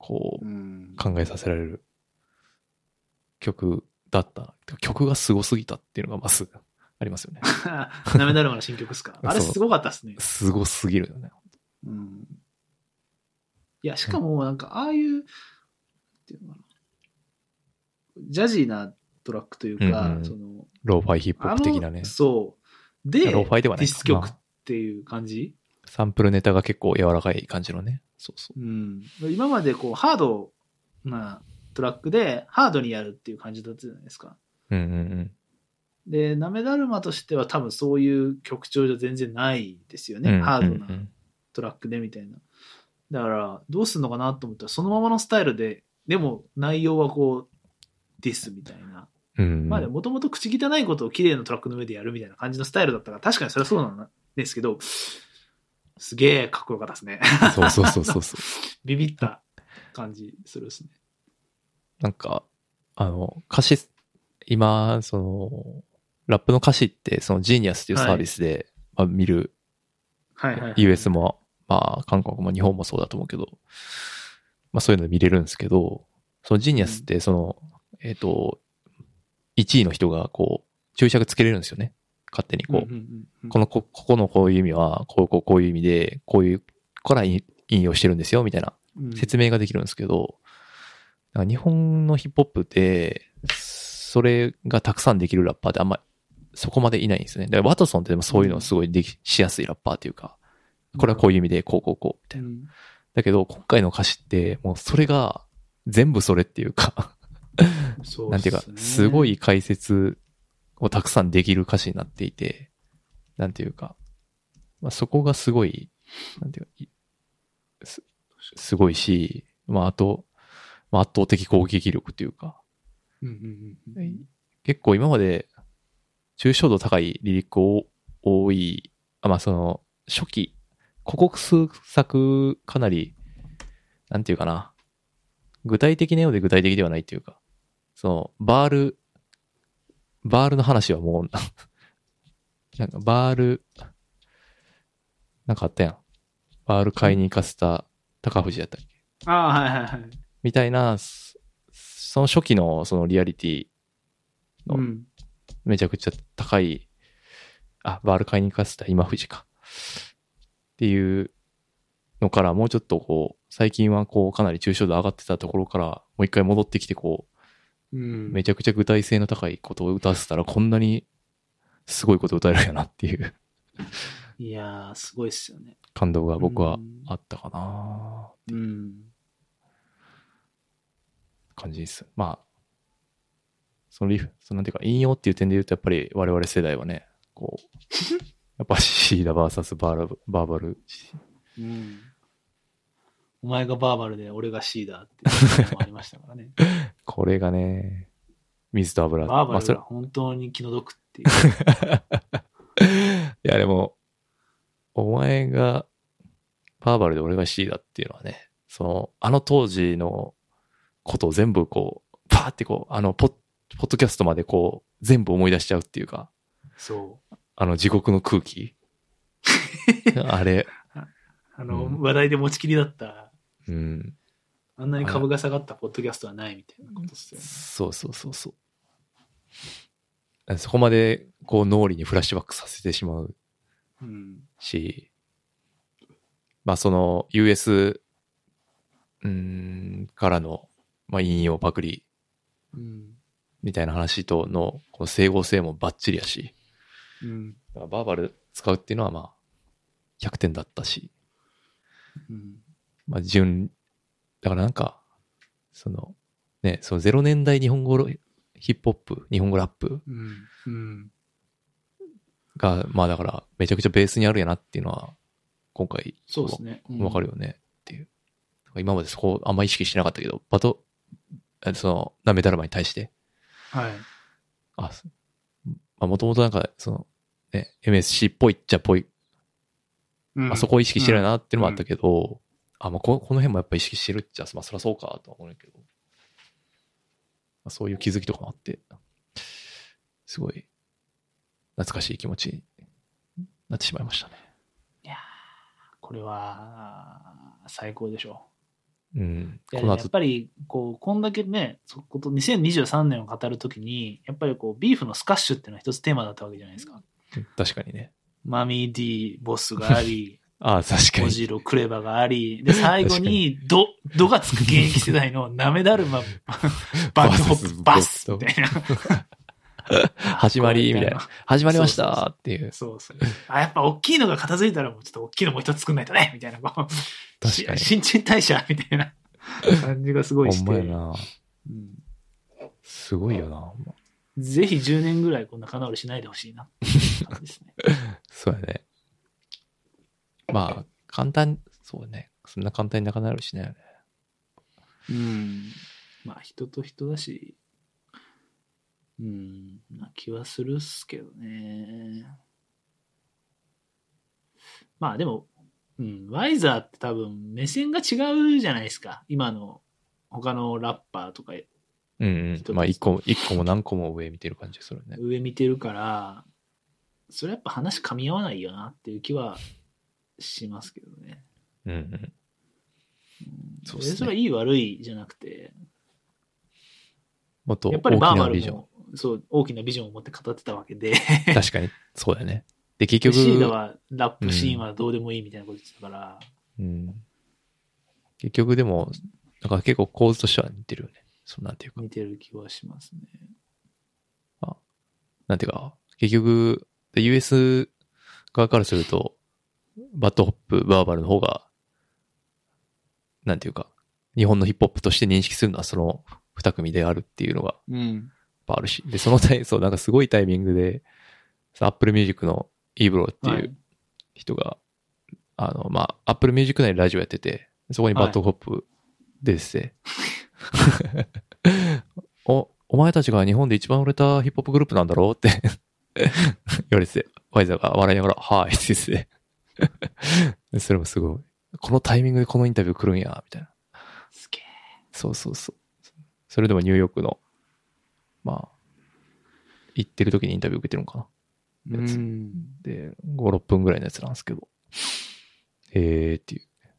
こう、 うん、 考えさせられる曲だった。曲がすごすぎたっていうのがまずありますよね。 なめだるまの新曲ですか。あれすごかったですね。 すごすぎるよね。 うん、いや、しかもなんかああいう、っていうのかな、ジャジーなトラックというか、 うんうん、 そのローファイヒップホップ的なね。 そう。で、 ローファイではないディス曲っていう感じ、 まあ、サンプルネタが結構柔らかい感じのね。そうそう。 うん。今までこう、ハードなトラックで、ハードにやるっていう感じだったじゃないですか。 うんうんうん。 で、なめだるまとしては多分そういう曲調じゃ全然ないですよね。 うんうんうん、 ハードなトラックでみたいな。だから、どうすんのかなと思ったら、そのままのスタイルで、でも内容はこう、ディスみたいな。 うんうん、 まあもともと口汚いことを綺麗なトラックの上でやるみたいな感じのスタイルだったから、確かにそれはそうなんですけど、すげえかっこよかったですね。 そうそうそうそうそう。 ビビった感じするですね。 なんか、あの、歌詞、今、その、ラップの歌詞って、そのジーニアスっていうサービスで、はい、まあ、見る、 はいはいはい、 ユーエス も、まあ、韓国も日本もそうだと思うけど、まあそういうので見れるんですけど、そのジーニアスって、その、うん、えっと、いちいの人がこう、注釈つけれるんですよね。勝手にこう。うんうんうん、このこ、ここのこういう意味は、こうこうこういう意味で、こういう、から引用してるんですよ、みたいな説明ができるんですけど、うん、日本のヒップホップって、それがたくさんできるラッパーってあんま、そこまでいないんですね。だからワトソンってでもそういうのすごいでき、しやすいラッパーっていうか、これはこういう意味で、こうこうこう、みたいな。うん、だけど、今回の歌詞って、もうそれが、全部それっていうかそう、ね、なんていうか、すごい解説をたくさんできる歌詞になっていて、なんていうか、まあ、そこがすごい、なんていうか、す, すごいし、まあ、あと、まあ、圧倒的攻撃力っていうか、うんうんうん、結構今まで抽象度高いリリックを多い、あ、まあ、その、初期、ここ数作かなり、なんていうかな、具体的なようで具体的ではないっていうか、その、バール、バールの話はもう、なんかバール、なんかあったやん。バール買いに行かせた高藤やったっけ？ ああ、はいはいはい。 みたいな、その初期のそのリアリティの、めちゃくちゃ高い、うん、あ、バール買いに行かせた今藤か。っていうのからもうちょっとこう、最近はこうかなり抽象度上がってたところからもう一回戻ってきてこう、うん、めちゃくちゃ具体性の高いことを歌わせたらこんなにすごいこと歌えるんやなっていういやーすごいっすよね。 感動が僕はあったかなーっていう感じです。まあそのリフ、そのなんていうか引用っていう点で言うとやっぱり我々世代はね、こうやっぱシーダ ブイエス バーラバーバル、 うん、お前がバーバルで俺がシーダっていうのもありましたからね。 これがね、水と油。 バーバルが本当に気の毒っていう。 いやでも、お前がバーバルで俺がシーダっていうのはね、その、あの当時のことを全部こう、パーってこう、あのポッ、ポッドキャストまでこう、全部思い出しちゃうっていうか。 そう。 あの地獄の空気あれ。 あの、うん、話題で持ちきりだった。 うん。 あんなに株が下がったポッドキャストはないみたいなことですよね。 そうそうそうそう。そこまでこう脳裏にフラッシュバックさせてしまうし、うん、まあその ユーエス うーんからのまあ引用パクリみたいな話とのこの整合性もバッチリやし、うん、だからバーバル使うっていうのはまあひゃくてんだったし、うん、まあ順だからなんかそのねそのゼロねんだい日本語ヒップホップ日本語ラップが、うんうん、まあだからめちゃくちゃベースにあるやなっていうのは今回そうですね、 うん、分かるよねっていう今までそこあんま意識してなかったけどバトそのなめだるまに対してはいあまあもともとなんかそのね、エムエスシー っぽいっちゃっぽい。うん、あそこを意識してるなっていうのもあったけど、うん、あ、まあこ、この辺もやっぱり意識してるっちゃ、まあそりゃそうかと思うけど、まあ、そういう気づきとかもあって、すごい懐かしい気持ちになってしまいましたね。 いやー、これは最高でしょうん。 やっぱり、こう、こんだけね、そこと、にせんにじゅうさんねんを語るときに、やっぱりこう、ビーフのスカッシュっていうのは一つテーマだったわけじゃないですか。 確かにね。 マミー D、ボスがあり、 ああ、確かに。 オジロ、クレバがあり、で、最後に、ド、ドがつく現役世代のナメダルマ、バックホップ、バスみたいな。 始まり、みたいな。始まりましたっていう。 そうそう。あ、やっぱ大きいのが片付いたらもうちょっと大きいのもう一つ作んないとねみたいな。こう確かに。 新陳代謝みたいな感じがすごいして。 ほんまやな、うん。すごいよな。 ぜひじゅうねんぐらいこんな仲直りしないでほしいなって感じですね。 そうやね。まあ、簡単、そうね。そんな簡単に仲直りしないよね。 うん。まあ、人と人だし、うん、な気はするっすけどね。まあでも、うん、ワイザーって多分目線が違うじゃないですか。今の他のラッパーとか。 うんうん。まあ一個、一個も何個も上見てる感じするね。 上見てるから、それやっぱ話噛み合わないよなっていう気はしますけどね。 うんうん。 うん、 そうですね。 それはいい悪いじゃなくて、 もっとやっぱりバーバルもそう大きなビジョンを持って語ってたわけで確かにそうだよね。で結局シーダはラップシーンはどうでもいいみたいなこと言ってたから、 うん、結局でもなんか結構構図としては似てるよね。そうなんていうか似てる気はしますね。 あなんていうか結局 ユーエス 側からするとバッドホップバーバルの方がなんていうか日本のヒップホップとして認識するのはその二組であるっていうのがあるし、うん、でそのタイそうなんかすごいタイミングでアップルミュージックのイーブロっていう人が、はい、あのまあアップルミュージック内でラジオやっててそこにバッドホップ出てて、はい、おお前たちが日本で一番売れたヒップホップグループなんだろうって言われててワイザーが笑いながらはいって言っててそれもすごいこのタイミングでこのインタビュー来るんやみたいなすげえそうそうそうそれでもニューヨークのまあ行ってる時にインタビュー受けてるのかなやつでご、ろっぷんぐらいのやつなんですけどへーっていう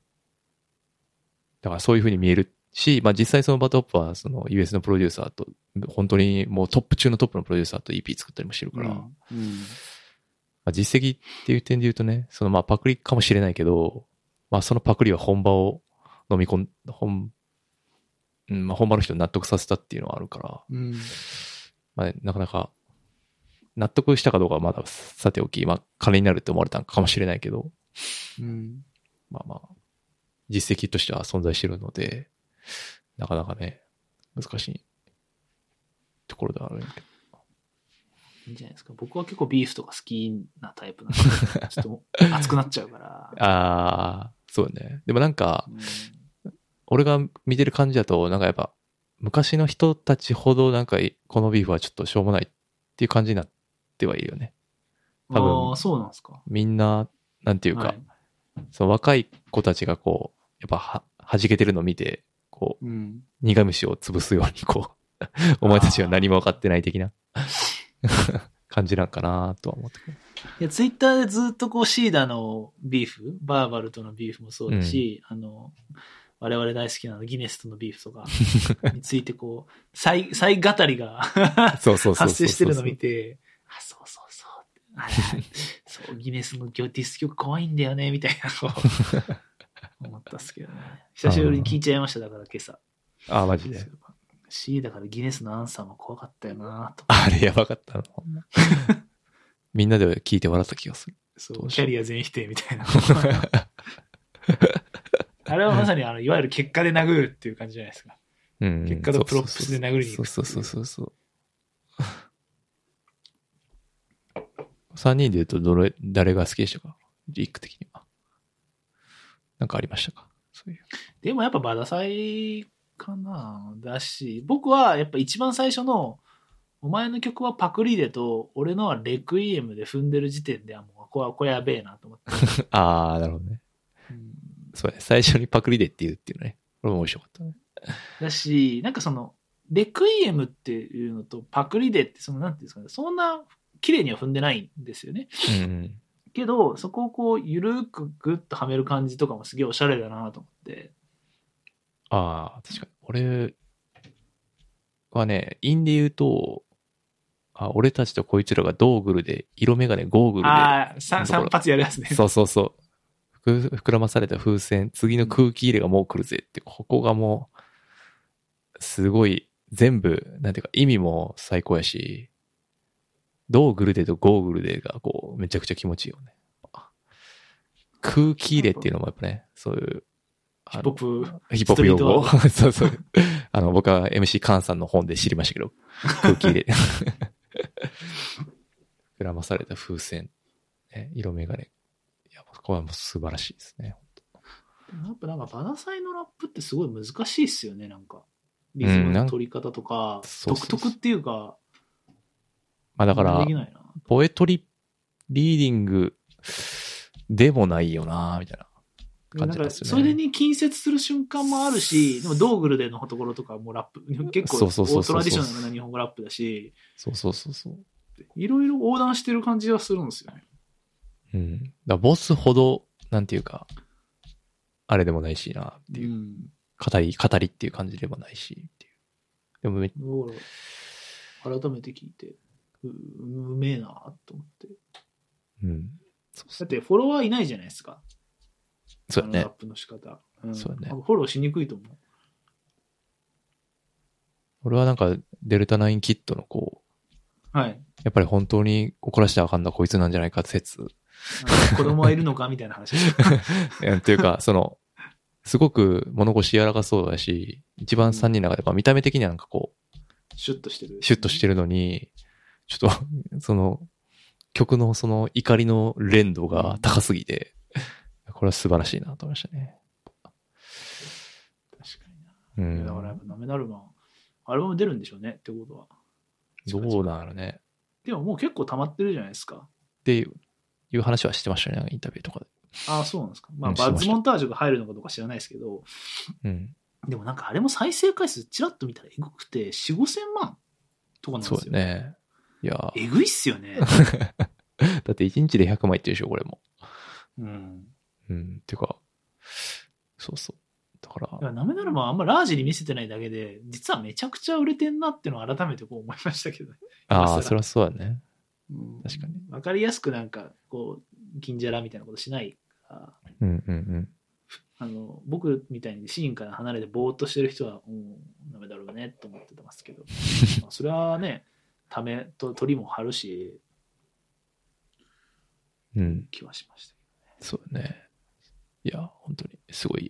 だからそういう風に見えるしまあ実際そのバトップはその ユーエス のプロデューサーと本当にもうトップ中のトップのプロデューサーと イーピー 作ったりもしてるから、うんうんまあ、実績っていう点で言うとねそのまあパクリかもしれないけどまあそのパクリは本場を飲み込ん本うんまあ、本場の人を納得させたっていうのはあるから、うんまあ、なかなか納得したかどうかはまださておき、まあ、金になるって思われたのかもしれないけど、うん、まあまあ実績としては存在しているのでなかなかね難しいところではあるんだけどいいんじゃないですか。僕は結構ビーフとか好きなタイプなんでちょっと熱くなっちゃうからああそうねでもなんか、うん俺が見てる感じだとなんかやっぱ昔の人たちほどなんかこのビーフはちょっとしょうもないっていう感じになってはいるよね。多分ああそうなんですか。 みんななんていうか、はい、その若い子たちがこうやっぱは弾けてるのを見てこう、うん、苦虫を潰すようにこうお前たちは何も分かってない的な感じなんかなとは思ってくる。 いやツイッターでずっとこうシーダのビーフバーバルとのビーフもそうだし、うん、あの我々大好きなギネスとのビーフとかについてこう再再語りが発生してるのを見てあそうそうそうあそうギネスのディス曲怖いんだよねみたいなこう思ったっすけどね久しぶりに聞いちゃいましただから今朝あマジで C だからギネスのアンサーも怖かったよなとあれやばかったのみんなで聞いて笑った気がするそうキャリア全否定みたいなあれはまさにあのいわゆる結果で殴るっていう感じじゃないですか。うん、結果とプロップスで殴りに行く。 そうそうそうそう。三人で言うとどれ誰が好きでしたか？リーク的には。なんかありましたか？そういう。 でもやっぱバダサイかなだし、僕はやっぱ一番最初のお前の曲はパクリでと俺のはレクイエムで踏んでる時点ではもうこれはこれやべえなと思って。 ああなるほどね。うんそうね、最初にパクリでって言うっていうのね。これも面白かったね。 だし、なんかその、レクイエムっていうのとパクリでって、その、なんていうんですかね、そんな綺麗には踏んでないんですよね。うん、けど、そこをこう、ゆるくグッとはめる感じとかもすげえおしゃれだなと思って。 ああ、確かに。俺はね、インで言うと、あ、俺たちとこいつらがドーグルで、色眼鏡ゴーグルで。 ああ、三発やるやつね。 そうそうそう。膨らまされた風船、次の空気入れがもう来るぜって、ここがもう、すごい、全部、なんていうか、意味も最高やし、ドーグルでとゴーグルでが、こう、めちゃくちゃ気持ちいいよね。空気入れっていうのもやっぱね、そういう、 ヒップホップ、 ヒップホップ用語。そうそう。あの、僕は エムシー カンさんの本で知りましたけど、空気入れ。膨らまされた風船、ね、色眼鏡。いや、ここはもう素晴らしいですね。 やっぱなんかバナサイのラップってすごい難しいっすよね、なんか。リズムの取り方とか、うん、独特っていうか。 まあだから、ポエトリリーディングでもないよなみたいな感じですね。 それに近接する瞬間もあるし、でもドーグルでのところとかもラップ、結構オートラディショナルな日本語ラップだし、 そうそうそうそう。 いろいろ横断してる感じはするんですよね。 うん。だからボスほど、なんていうか、あれでもないしなっていう。うん、語り、語りっていう感じでもないしっていう。でもめ改めて聞いて、う、うめえなと思って。 うん。 そうそう。だってフォロワーいないじゃないですか。 そうだね。 ラップの仕方。 うん、そうだね。 フォローしにくいと思う。 俺はなんか、デルタナインキットのこう、はい。 やっぱり本当に怒らせてあかんだこいつなんじゃないか説。 子供はいるのかみたいな話。 っていうか、その、すごく物腰柔らかそうだし、一番三人の中で、まあ見た目的にはなんかこう、 シュッとしてる。 シュッとしてるのに、ちょっと、その、曲のその怒りの連度が高すぎて、うん、これは素晴らしいなと思いましたね。 確かにな。うん。だからやっぱナメダルマン、アルバム出るんでしょうねってことは。 どうなのね。 でももう結構溜まってるじゃないですか。 っていう話はしてましたね、インタビューとかで。 ああ、そうなんですか。まあ、うん、バッズモンタージュが入るのかどうか知らないですけど、 うん。 でもなんかあれも再生回数ちらっと見たらエグくて、よん、ごせんまんとかなんですよ。 そうね。いや。 えぐいっすよね。 だっていちにちでひゃくまいっていうでしょ、これも。 うん。 うん。っていうか、そうそう。だから。 いや、ナメダルマンあんまラージに見せてないだけで、実はめちゃくちゃ売れてんなっていうのを改めてこう思いましたけどね。 ああ、そりゃそうだね。 うん、 確かに。 わかりやすくなんか、こう、金じゃらみたいなことしないから。 うんうんうん。 あの、僕みたいにシーンから離れてぼーっとしてる人は、うん、ダメだろうねと思ってますけど。まあそれはね、ためと鳥も張るし、 うん。 気はしましたけどね。 そうだね。いや、本当に、すごい、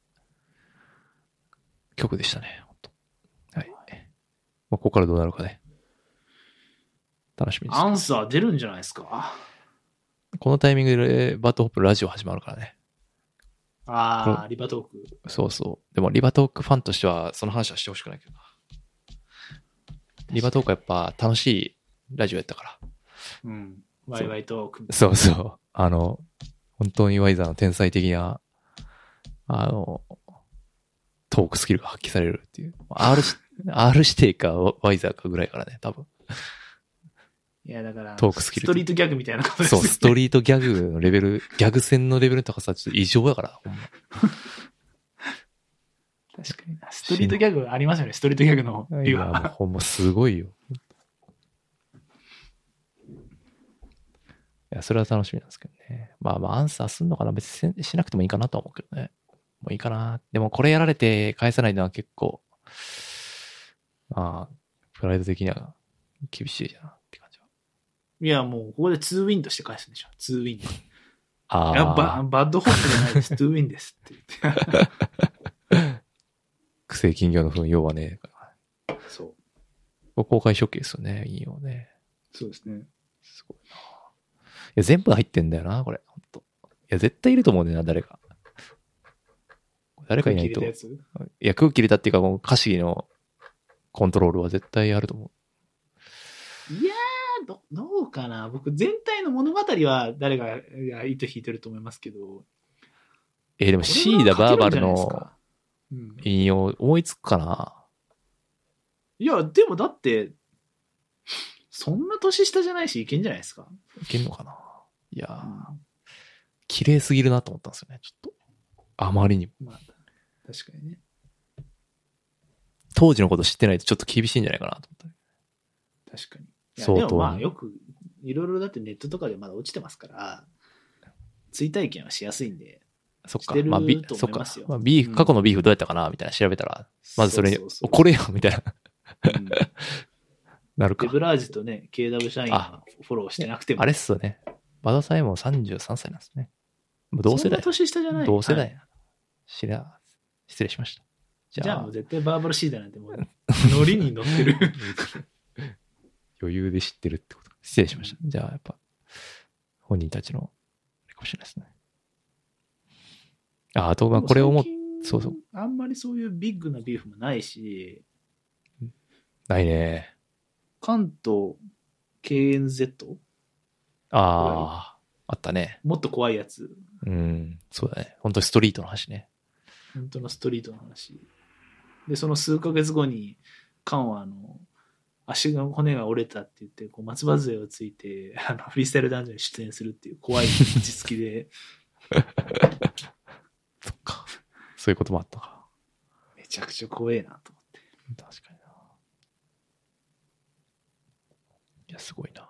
曲でしたね、本当。はい。まあ、ここからどうなるかね。楽しみです。 アンサー出るんじゃないですか。 このタイミングでバッドホップラジオ始まるからね。 ああ、リバトーク。 そうそう。でもリバトークファンとしてはその話はしてほしくないけどな。リバトークはやっぱ楽しいラジオやったから。 うん。ワイワイトーク。 そうそう。あの、本当にワイザーの天才的な、あの、トークスキルが発揮されるっていう。R, R 指定かワイザーかぐらいからね、多分。 いや、だから、 トークスキル。 ストリートギャグみたいなことですね。 そう、ストリートギャグのレベル、ギャグ戦のレベルの高さちょっと異常やから、ほんま。 確かに。ストリートギャグありますよね、ストリートギャグの流派。いや、ほんますごいよ。いや、それは楽しみなんですけどね。まあまあ、アンサーすんのかな、別にしなくてもいいかなと思うけどね。もういいかな。でもこれやられて返さないのは結構、まあ、プライド的には厳しいじゃなって感じは。 いや、もうここでツーウィンとして返すんでしょ。ツーウィンで。 ああ。 いやバ、バッドホップじゃないです。ツーウィンですって言って。 苦性金魚の糞要はね。 そう。 公開処刑ですよね、引用ね。 そうですね。 すごいな。いや、全部入ってんだよな、これ。ほんと。いや、絶対いると思うんだよな、誰か。誰かいないと。 空気入れたやつ？ いや、空気入れたっていうか、もう歌詞のコントロールは絶対あると思う。いやー、ど、どうかな。僕、全体の物語は誰が糸引いてると思いますけど。 えー、でもシーダ・バーバルの引用思いつくかな、 うん、いや、でもだって、そんな年下じゃないし、いけんじゃないですか。 いけんのかないやー、うん、綺麗すぎるなと思ったんですよね、ちょっと。あまりにも。 まあ、確かにね。 当時のこと知ってないとちょっと厳しいんじゃないかなと思った。 確かに。いや相当にでもまあよく、いろいろだってネットとかでまだ落ちてますから、追体験はしやすいんで。 そっか。 してるまあ、ビとそっか思いますよ。 まあ、ビーフ、 うん過去のビーフどうやったかなみたいな調べたら、まずそれに、 そうそうそうこれやみたいな。 うんなるかデ。ブラージとね、ケーダブリュー 社員はフォローしてなくても。 あれっすよね。バダサイモンさんじゅうさんさいなんですね。もう同世代。 そんな年下じゃない。 同世代はいな。知ら、失礼しました。じゃあ、 じゃあもう絶対バーバルシーダなんてもう、ノリに乗ってる。 余裕で知ってるってこと。失礼しました。じゃあ、やっぱ、本人たちの、あれかもしれないですね。あ、あと、まあ、これをも、そうそう。 あんまりそういうビッグなビーフもないし、 ないね。 関東 ケーエヌゼット? ああ、あったね。 もっと怖いやつ。 うん、そうだね。本当にストリートの話ね。 本当のストリートの話。で、その数ヶ月後に、カンはあの、足の骨が折れたって言って、こう松葉杖をついて、あの、フリースタイルダンジョンに出演するっていう怖い落ち着きで。 そっか。そういうこともあったか。 めちゃくちゃ怖えなと思って。 確かにな。いや、すごいな。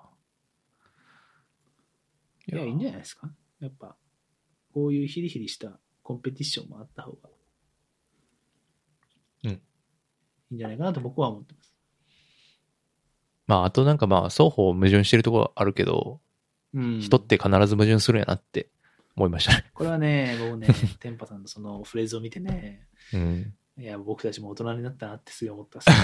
いや、いいんじゃないですか。やっぱ、こういうヒリヒリしたコンペティションもあった方が、 うん。 いいんじゃないかなと僕は思ってます。 まあ、あとなんかまあ、双方矛盾してるところあるけど、 うん、 人って必ず矛盾するんやなって思いましたね。 これはね、僕ね、テンパさんのそのフレーズを見てね、 うん。 いや、僕たちも大人になったなってすぐ思ったっす。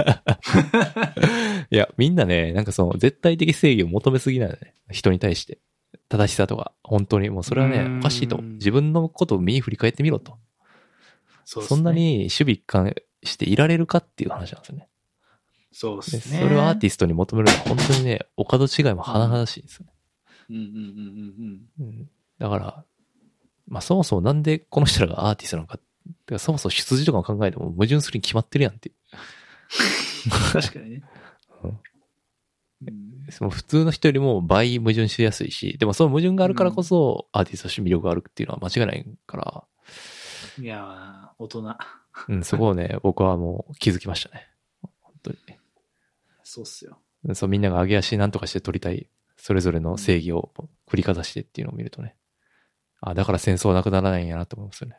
いや、みんなね、なんかその絶対的正義を求めすぎないよね。人に対して。正しさとか、本当に。もうそれはね、 うんおかしいと思う。自分のことを身に振り返ってみろと。 そうっすね、 そんなに守備一貫していられるかっていう話なんですよね。 そうっすでね。 それをアーティストに求めるのは本当にね、お門違いも甚だしいですよね。 うんうんうんうんうん、だから、まあそもそもなんでこの人らがアーティストなのか。てかそもそも出自とかを考えても矛盾するに決まってるやんっていう。 確かにね。 うんうん、 その普通の人よりも倍矛盾しやすいし、でもその矛盾があるからこそアーティストとして魅力があるっていうのは間違いないから、 いやー、大人。 うん、そこをね、僕はもう気づきましたね。本当に。 そうっすよ。 そう、みんなが上げ足なんとかして取りたい、それぞれの正義を繰りかざしてっていうのを見るとね。あ、だから戦争はなくならないんやなと思いますよね。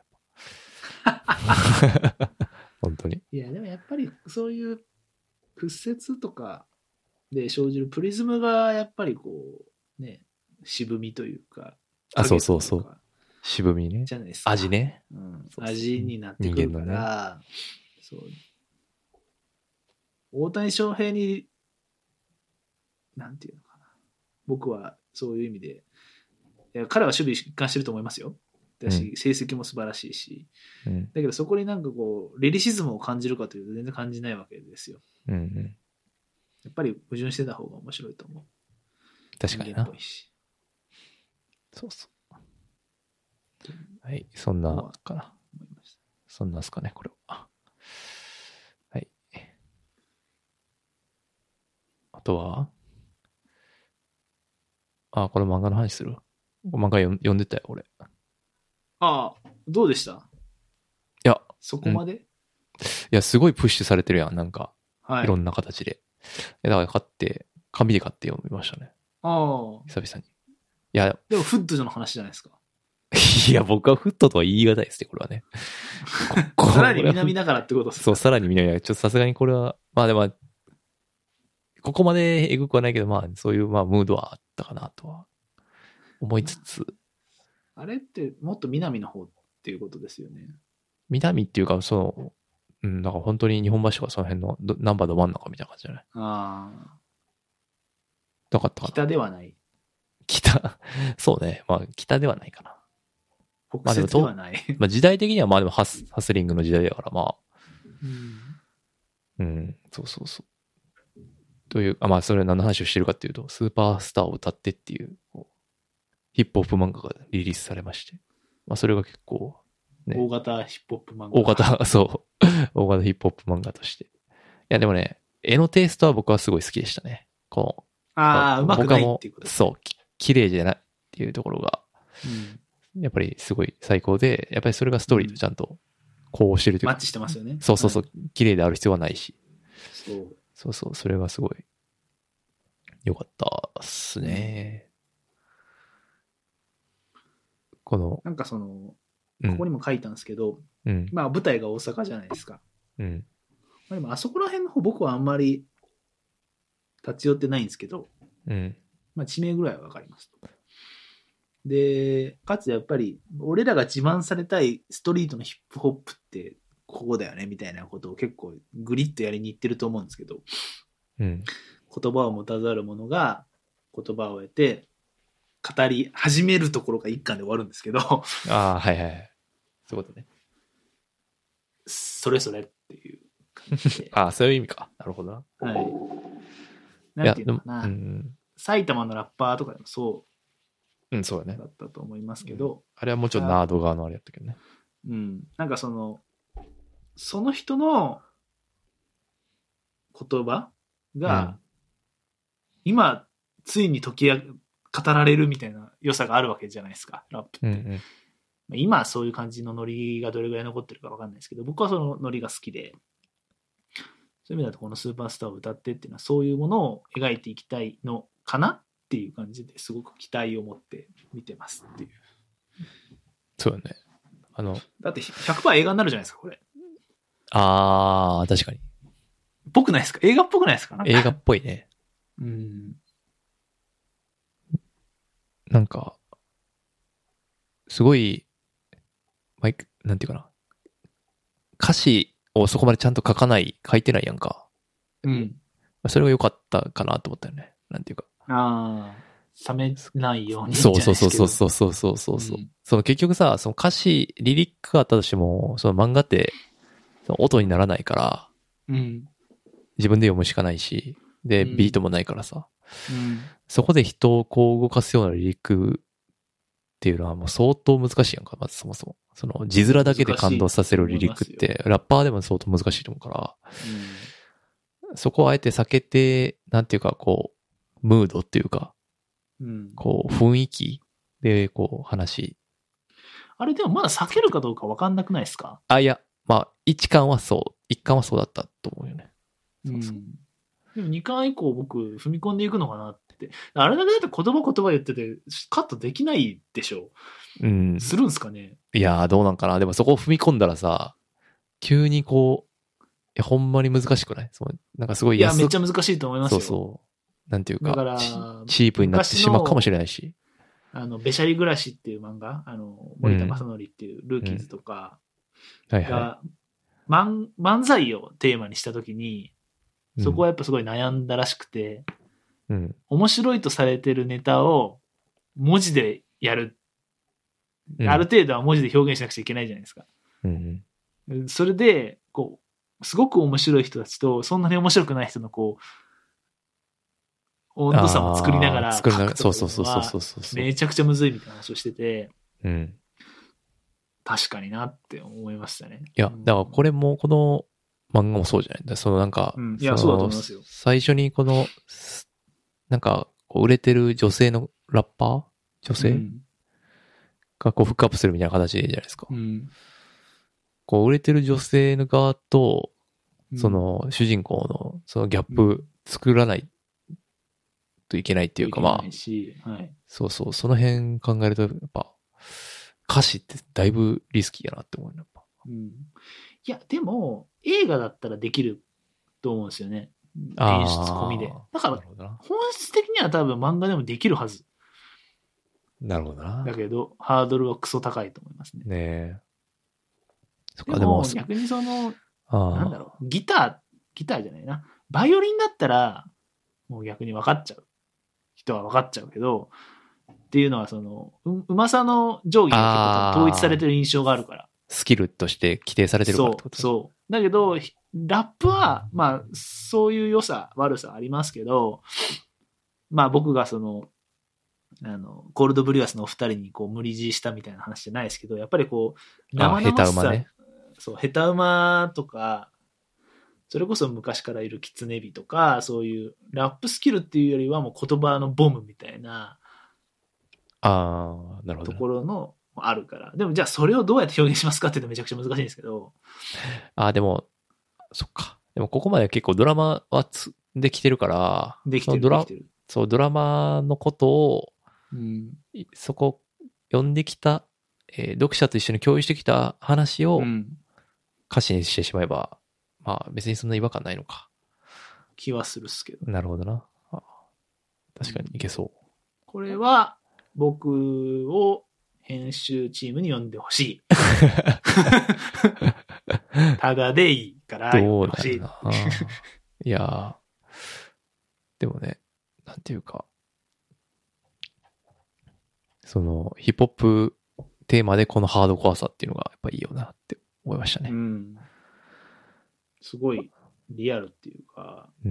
本当に。 いや、でもやっぱりそういう屈折とかで生じるプリズムがやっぱりこう、ね、渋みというか。 あ、そうそうそう。渋みね。 じゃないですか。 味ね。 うん、 そうそう味になってくるから、ね、そう。大谷翔平に、なんていうのかな。僕はそういう意味で、いや彼は守備一貫してると思いますよ。だし、うん、成績も素晴らしいし、うん、だけどそこになんかこうリリシズムを感じるかというと全然感じないわけですよ。 うんうん、 やっぱり矛盾してた方が面白いと思う。 確かにな。そうそう。はい、そんなかな。そんなんすかね、これは。はい。あとはあ、これ漫画の話する？漫画読んでたよ、俺。 ああ、どうでした？いや、 そこまで？ いや、すごいプッシュされてるやん、なんか。 はい。 いろんな形で。だから買って、紙で買って読みましたね。 ああ。 久々に。いや、 でもフッドの話じゃないですか。 いや、僕はフットとは言い難いですね、これはね。 さらに南だからってことですか？ そう、さらに南だから、ちょっとさすがにこれは、まあでも、ここまでエグくはないけど、まあ、そういう、まあ、ムードはあったかなとは思いつつ。 あれってもっと南の方っていうことですよね。 南っていうか、その、うん、なんか本当に日本橋とかその辺のナンバーど真ん中みたいな感じじゃない？ ああ。 どかったかな？ 北ではない。 北、そうね。まあ、北ではないかな。 北西ではない。 まあ、まあ、時代的にはまあでもハス、ハスリングの時代だから、まあ。 うん。 うん、そうそうそう。という、あ、まあ、それ何の話をしてるかっていうと、スーパースターを歌ってっていう、ヒップホップ漫画がリリースされまして。まあ、それが結構、 ね、大型ヒップホップ漫画。 大型、そう。大型ヒップホップ漫画として。いや、でもね、絵のテイストは僕はすごい好きでしたね。この、 ああ、うまくないっていうことですね。そう、き、綺麗じゃないっていうところが、うん、やっぱりすごい最高で、やっぱりそれがストーリーとちゃんと、 こうしてるというか。 マッチしてますよね。 そうそうそう。 はい、 綺麗である必要はないし。 そう。 そうそう。それがすごい良かったっすね。うん、この。 なんかその、ここににも書いたんですけど、 うん、 まあ舞台が大阪じゃないですか。 うん。 まあ、でもあそこら辺の方僕はあんまり立ち寄ってないんですけど、 うん。 まあ地名ぐらいはわかりますと。で、かつやっぱり、俺らが自慢されたいストリートのヒップホップってここだよねみたいなことを結構グリッとやりに行ってると思うんですけど、 うん、 言葉を持たざる者が言葉を得て語り始めるところが一巻で終わるんですけど、あああ、はいはいはい。そういうことね。 それそれっていう感じで。 ああ、そういう意味か。なるほどな。 はい。なんていうのかな。 うん、 埼玉のラッパーとかでもそう。 うん、そうだね。 だったと思いますけど、うん、 あれはもうちょっとナード側のあれやったけどね。 うん。なんかその、その人の言葉が、うん、今、ついに解き語られるみたいな良さがあるわけじゃないですか、ラップって。うんうん、今はそういう感じのノリがどれぐらい残ってるか分かんないですけど、僕はそのノリが好きで、そういう意味だとこのスーパースターを歌ってっていうのはそういうものを描いていきたいのかなっていう感じですごく期待を持って見てますっていう。 そうだね。あのだって ひゃくパーセント 映画になるじゃないですか、これ。 ああ、確かに。 ぽくないですか？映画っぽくないですか？ 映画っぽいね。 うん。 なんか、すごい、マイク、なんていうかな。歌詞をそこまでちゃんと書かない、書いてないやんか。 うん。 それが良かったかなと思ったよね。なんていうか。 ああ。冷めないように。 そうそうそうそうそうそうそうそう、うん、その結局さ、その歌詞、リリックがあったとしても、その漫画ってその音にならないから、 うん、 自分で読むしかないし、で、ビートもないからさ、 うん、 そこで人をこう動かすようなリリックっていうのはもう相当難しいやんか、まずそもそも。その字面だけで感動させるリリックって、ラッパーでも相当難しいと思うから、うん、そこをあえて避けて、なんていうかこう、ムードっていうか、うん、こう、雰囲気で、こう、話。 あれでもまだ避けるかどうか分かんなくないですか？ あ、いや、まあ、一巻はそう、一巻はそうだったと思うよね。そうそう。 うん、でも二巻以降僕、踏み込んでいくのかなって。あれだけだって言葉言葉言ってて、カットできないでしょ。うん。するんすかね？ いやー、どうなんかな。でもそこを踏み込んだらさ、急にこう、いや、ほんまに難しくない？そう、なんかすごい安い。いや、めっちゃ難しいと思いますよ。 そうそう。なんていうか、 だからチープになってしまうかもしれないし。 あの、べしゃり暮らしっていう漫画、あの、森田正則っていうルーキーズとかが、うん、はいはい、漫、漫才をテーマにしたときに、そこはやっぱすごい悩んだらしくて、うん、面白いとされてるネタを文字でやる。うん、ある程度は文字で表現しなくちゃいけないじゃないですか。うんうん、それで、こう、すごく面白い人たちと、そんなに面白くない人のこう、温度差も作りながら書くというのはそうそうそうそうそうそう。 めちゃくちゃむずいみたいな話をしてて、 うん、 確かになって思いましたね。 いや、だからこれも、この漫画もそうじゃない。そのなんか、 うん、いや、そうだと思いますよ。 最初にこの、なんか、売れてる女性のラッパー女性、うん、がこうフックアップするみたいな形じゃないですか。うん、こう売れてる女性の側と、その主人公のそのギャップ作らないといけないっていうか、まあ、はい、そうそう、その辺考えると、やっぱ、歌詞ってだいぶリスキーやなって思う、やっぱ。 うん、いや、でも、映画だったらできると思うんですよね。演出込みで。だから、本質的には多分漫画でもできるはず。 なるほどな。 だけど、ハードルはクソ高いと思いますね。 ねえ。 そっか、でも、逆にその、なんだろう、ギター、ギターじゃないな。バイオリンだったら、もう逆に分かっちゃう。人は分かっちゃうけど、っていうのは、その、う, うまさの定規が結構統一されてる印象があるから。 スキルとして規定されてるからってこと？ そう、そう。だけど、ラップは、まあ、そういう良さ、悪さありますけど、まあ僕がその、あの、コールドブリュアスのお二人にこう無理強いしたみたいな話じゃないですけど、やっぱりこう、生々しさ、ね、そう、ヘタウマとか、それこそ昔からいるキツネビとか、そういうラップスキルっていうよりはもう言葉のボムみたいな、 ああ、なるほど。 ところのもあるから。でもじゃあそれをどうやって表現しますかって言うとめちゃくちゃ難しいんですけど。 ああ、でも、そっか。でもここまで結構ドラマはつできてるから、 できてる、 ドラできてる。 そう、ドラマのことを、 うん、 そこ、読んできた、えー、読者と一緒に共有してきた話を歌詞にしてしまえば、うん、まあ別にそんな違和感ないのか。 気はするっすけど。 なるほどな。あ、確かにいけそう。 これは僕を編集チームに読んでほしい。ただでいいから読んでほしい。 どうだろうな。いやでもね、なんていうか、そのヒップホップテーマでこのハードコアさっていうのがやっぱいいよなって思いましたね。 うん。すごいリアルっていうか。 うん。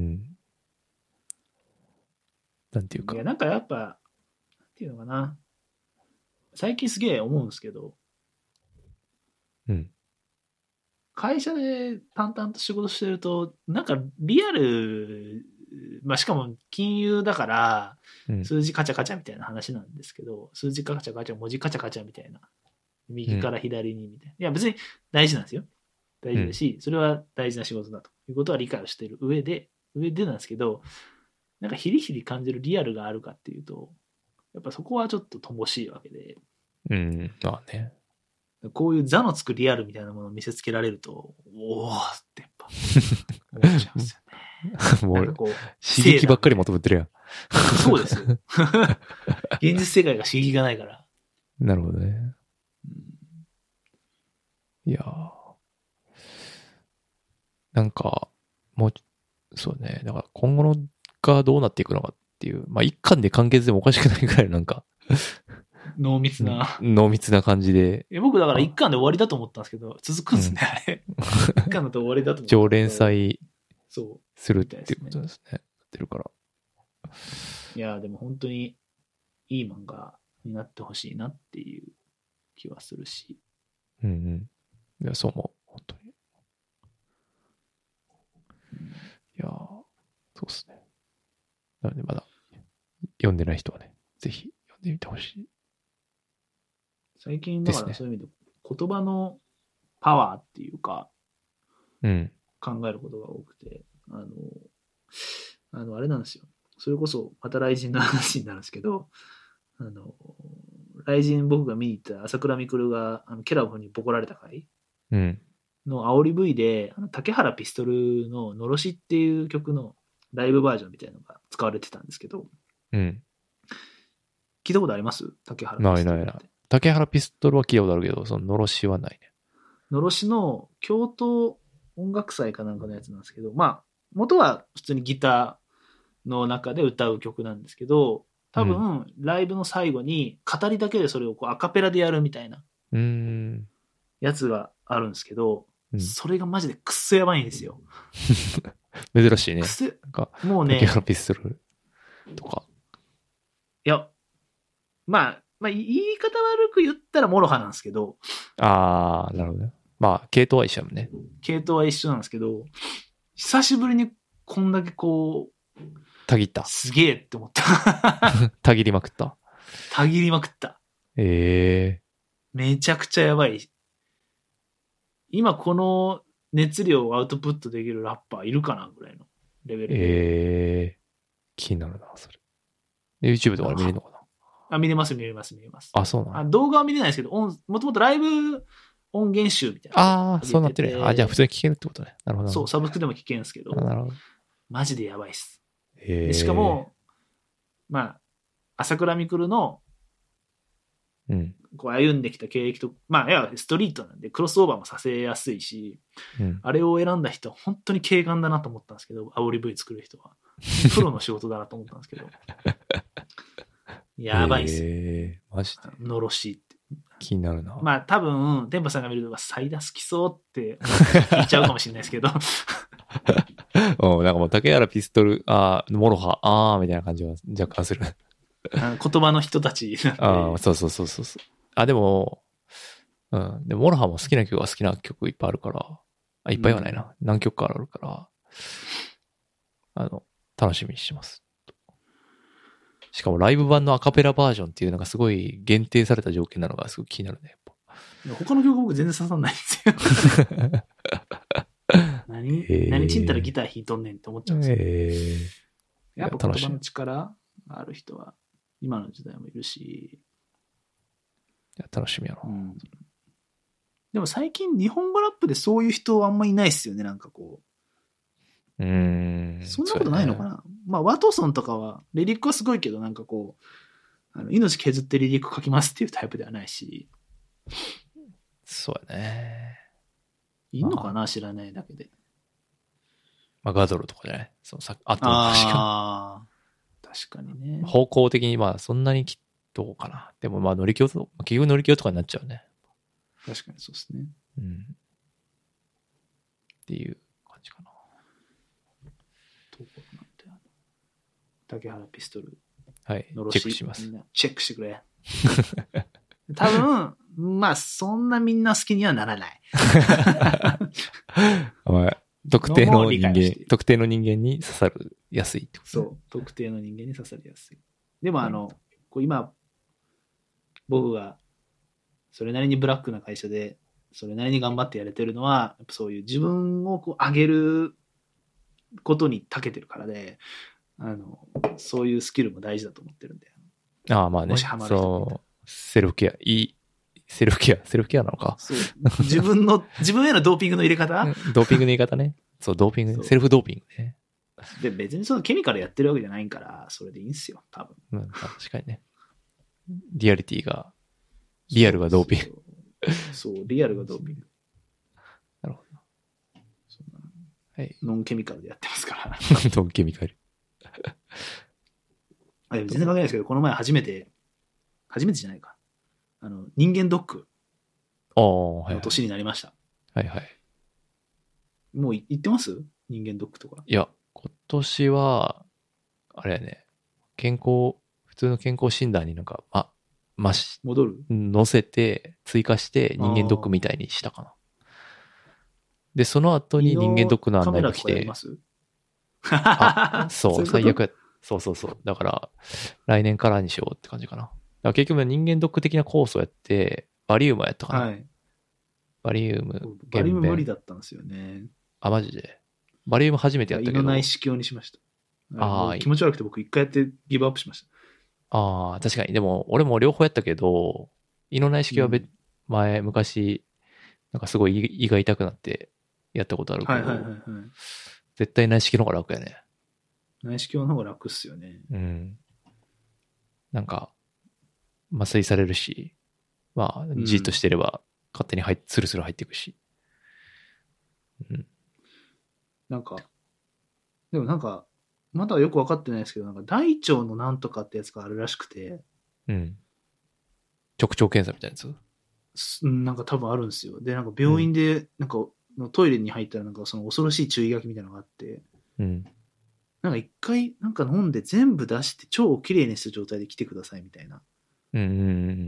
なんていうか。 いや、なんかやっぱ、なんていうのかな。最近すげえ思うんですけど、 うん。 会社で淡々と仕事してると、なんかリアル、まあしかも金融だから、数字カチャカチャみたいな話なんですけど、うん、数字カチャカチャ、文字カチャカチャみたいな。右から左にみたいな。うん、いや別に大事なんですよ。大事だし、うん、それは大事な仕事だということは理解をしている上で、上でなんですけど、なんかヒリヒリ感じるリアルがあるかっていうと、やっぱそこはちょっと乏しいわけで。 うん、まあね。 こういう座のつくリアルみたいなものを見せつけられると、おーってやっぱ思っちゃうんですよね。 もう、刺激ばっかり求めてるやん。 そうですよ。現実世界が刺激がないから。 なるほどね。うん、いやー。なんか、もう、そうね。だから今後のがどうなっていくのかっていう、まあ一巻で完結でもおかしくないぐらいなんか、 濃密な。 濃密な感じで。 え僕だから一巻で終わりだと思ったんですけど、続くんですね、うん、あれ。一巻だと終わりだと思った。 常連載そうするっていうことですね。やってるから。 いや、でも本当にいい漫画になってほしいなっていう気はするし。 うんうん。いや、そう思う。本当に。いやー、そうですね。なのでまだ読んでない人はね、ぜひ読んでみてほしい。 最近だからそういう意味で言葉のパワーっていうか、 うん、 考えることが多くて、あの、あの、あれなんですよ。それこそ、また雷神の話になるんですけど、あの、雷神僕が見に行った朝倉未来が、あの、ケラフにボコられた回の煽り V で、あの竹原ピストルののろしっていう曲のライブバージョンみたいなのが使われてたんですけど、 うん。 聞いたことあります竹原ピストルって。 ないないない。竹原ピストルは聞いたことあるけど、そののろしはないね。 のろしの京都音楽祭かなんかのやつなんですけど、まあ、元は普通にギターの中で歌う曲なんですけど、多分、うん、ライブの最後に語りだけでそれをこうアカペラでやるみたいなやつがあるんですけど、うん、それがマジでくっそやばいんですよ。 珍しいね。 なんかもうね、 竹原ピストルとか。 いや、まあ、まあ、言い方悪く言ったらモロハなんですけど。 ああ、なるほどね。まあ、系統は一緒だもんね。 系統は一緒なんですけど、久しぶりにこんだけこう、 たぎった。 すげえって思った。 たぎりまくった。 たぎりまくった。 ええー。 めちゃくちゃやばい。今この熱量をアウトプットできるラッパーいるかなぐらいのレベルで。 ええー。気になるな、それ。YouTube とかで見れるのかなあ、見れます、見れます、見れます。 あ、そうなのあ動画は見れないですけど、音もともとライブ音源集みたいな。 ああ、そうなってるね。あ、じゃあ普通に聞けるってことね。なるほど。 そう、サブスクでも聞けるんですけど、 なるほど。 マジでやばいっす。 えでしかも、まあ、朝倉未来の、 うん、 こう歩んできた経歴と、まあ、いや、ストリートなんでクロスオーバーもさせやすいし、 うん、 あれを選んだ人は本当に軽眼だなと思ったんですけど、煽り V 作る人は。プロの仕事だなと思ったんですけど。やばいっすよ。 えー、マジで。 のろしって。 気になるな。 まあ多分、電波さんが見ると、サイダー好きそうって言っちゃうかもしれないですけど。 うん、なんかもう竹原ピストル、ああ、モロハ、ああ、みたいな感じは若干する。 言葉の人たち。 ああ、そうそうそうそう。あ、でも、うん。でも、モロハも好きな曲は好きな曲いっぱいあるから、あ、いっぱいはないな。うん、何曲かあるから、あの、楽しみにしてます。 しかもライブ版のアカペラバージョンっていうのがすごい限定された条件なのがすごい気になるね、やっぱ。 他の曲僕全然刺さんないんですよ。何何ちんたらギター弾いとんねんって思っちゃうんですよ。 えー、 やっぱ言葉の力がある人は今の時代もいるし。 いや楽しみやな、うん。 でも最近日本語ラップでそういう人はあんまいないっすよね、なんかこう。うーん。 そんなことないのかな、ね、まあワトソンとかはリリックはすごいけど、なんかこう、あの命削ってリリック書きますっていうタイプではないし。 そうやね。 いんのかな、まあ、知らないだけで。 まあ、ガドルとかじゃないそのさあとあ確かにね。 方向的にまあそんなにきっとかな。でもまあ乗り気と、結局乗り気とかになっちゃうね。 確かにそうですね。 うん。っていう感じかな。 どこなんだよ。竹原ピストル。 はい。チェックします。 みんなチェックしてくれ。多分、まあそんなみんな好きにはならない。 お前特定の人間、特定の人間に刺さるやすいってこと、ね、 そう、特定の人間に刺さりやすい。でもあの、こう今、僕がそれなりにブラックな会社で、それなりに頑張ってやれてるのは、やっぱそういう自分をこう上げることに長けてるからで、あの、そういうスキルも大事だと思ってるんだよ。 ああ、まあね。もしハマる人そう、セルフケア、いい、セルフケア、セルフケアなのか。 そう。自分の、自分へのドーピングの入れ方ドーピングの入れ方ね。そう、ドーピング、セルフドーピングね。 で、別にそのケミカルやってるわけじゃないから、それでいいんすよ、多分。 うん、確かにね。リアリティが、リアルがドーピング。 そう、そうリアルがドーピング。 なるほど。 そうなはい。 ノンケミカルでやってますから。 ノンケミカル。 あ全然関係ないですけど、この前初めて、初めてじゃないか。あの、人間ドックの年になりました。 はいはい。 もう行ってます人間ドックとか。 いや、今年は、あれやね、健康、普通の健康診断になんか、あ、まし、 戻る乗せて、追加して人間ドックみたいにしたかな。で、その後に人間ドックの案内が来て。あ、そう、そういう最悪や。そうそうそう。だから、来年からにしようって感じかな。だから結局人間ドック的なコースをやって、バリウムやったかな。はい。バリウム。 バリウム無理だったんですよね。 あ、マジで。バリウム初めてやったけど。 胃の内視鏡にしました。ああ。気持ち悪くて僕一回やってギブアップしました。 ああ、確かに。でも、俺も両方やったけど、胃の内視鏡は別、うん、前、昔、なんかすごい胃が痛くなってやったことあるけど、はいはいはいはい、絶対内視鏡の方が楽やね。 内視鏡の方が楽っすよね。 うん。なんか、麻酔されるし、まあ、じっとしてれば勝手に入っ、スルスル入っていくし。うん。 なんか、でもなんか、まだよく分かってないですけど、なんか大腸のなんとかってやつがあるらしくて。 うん。直腸検査みたいなやつ？なんか多分あるんですよ。で、なんか病院で、なんか、トイレに入ったらなんかその恐ろしい注意書きみたいなのがあって。 うん。 なんか一回なんか飲んで全部出して腸をきれいにした状態で来てくださいみたいな。 うんうんうん。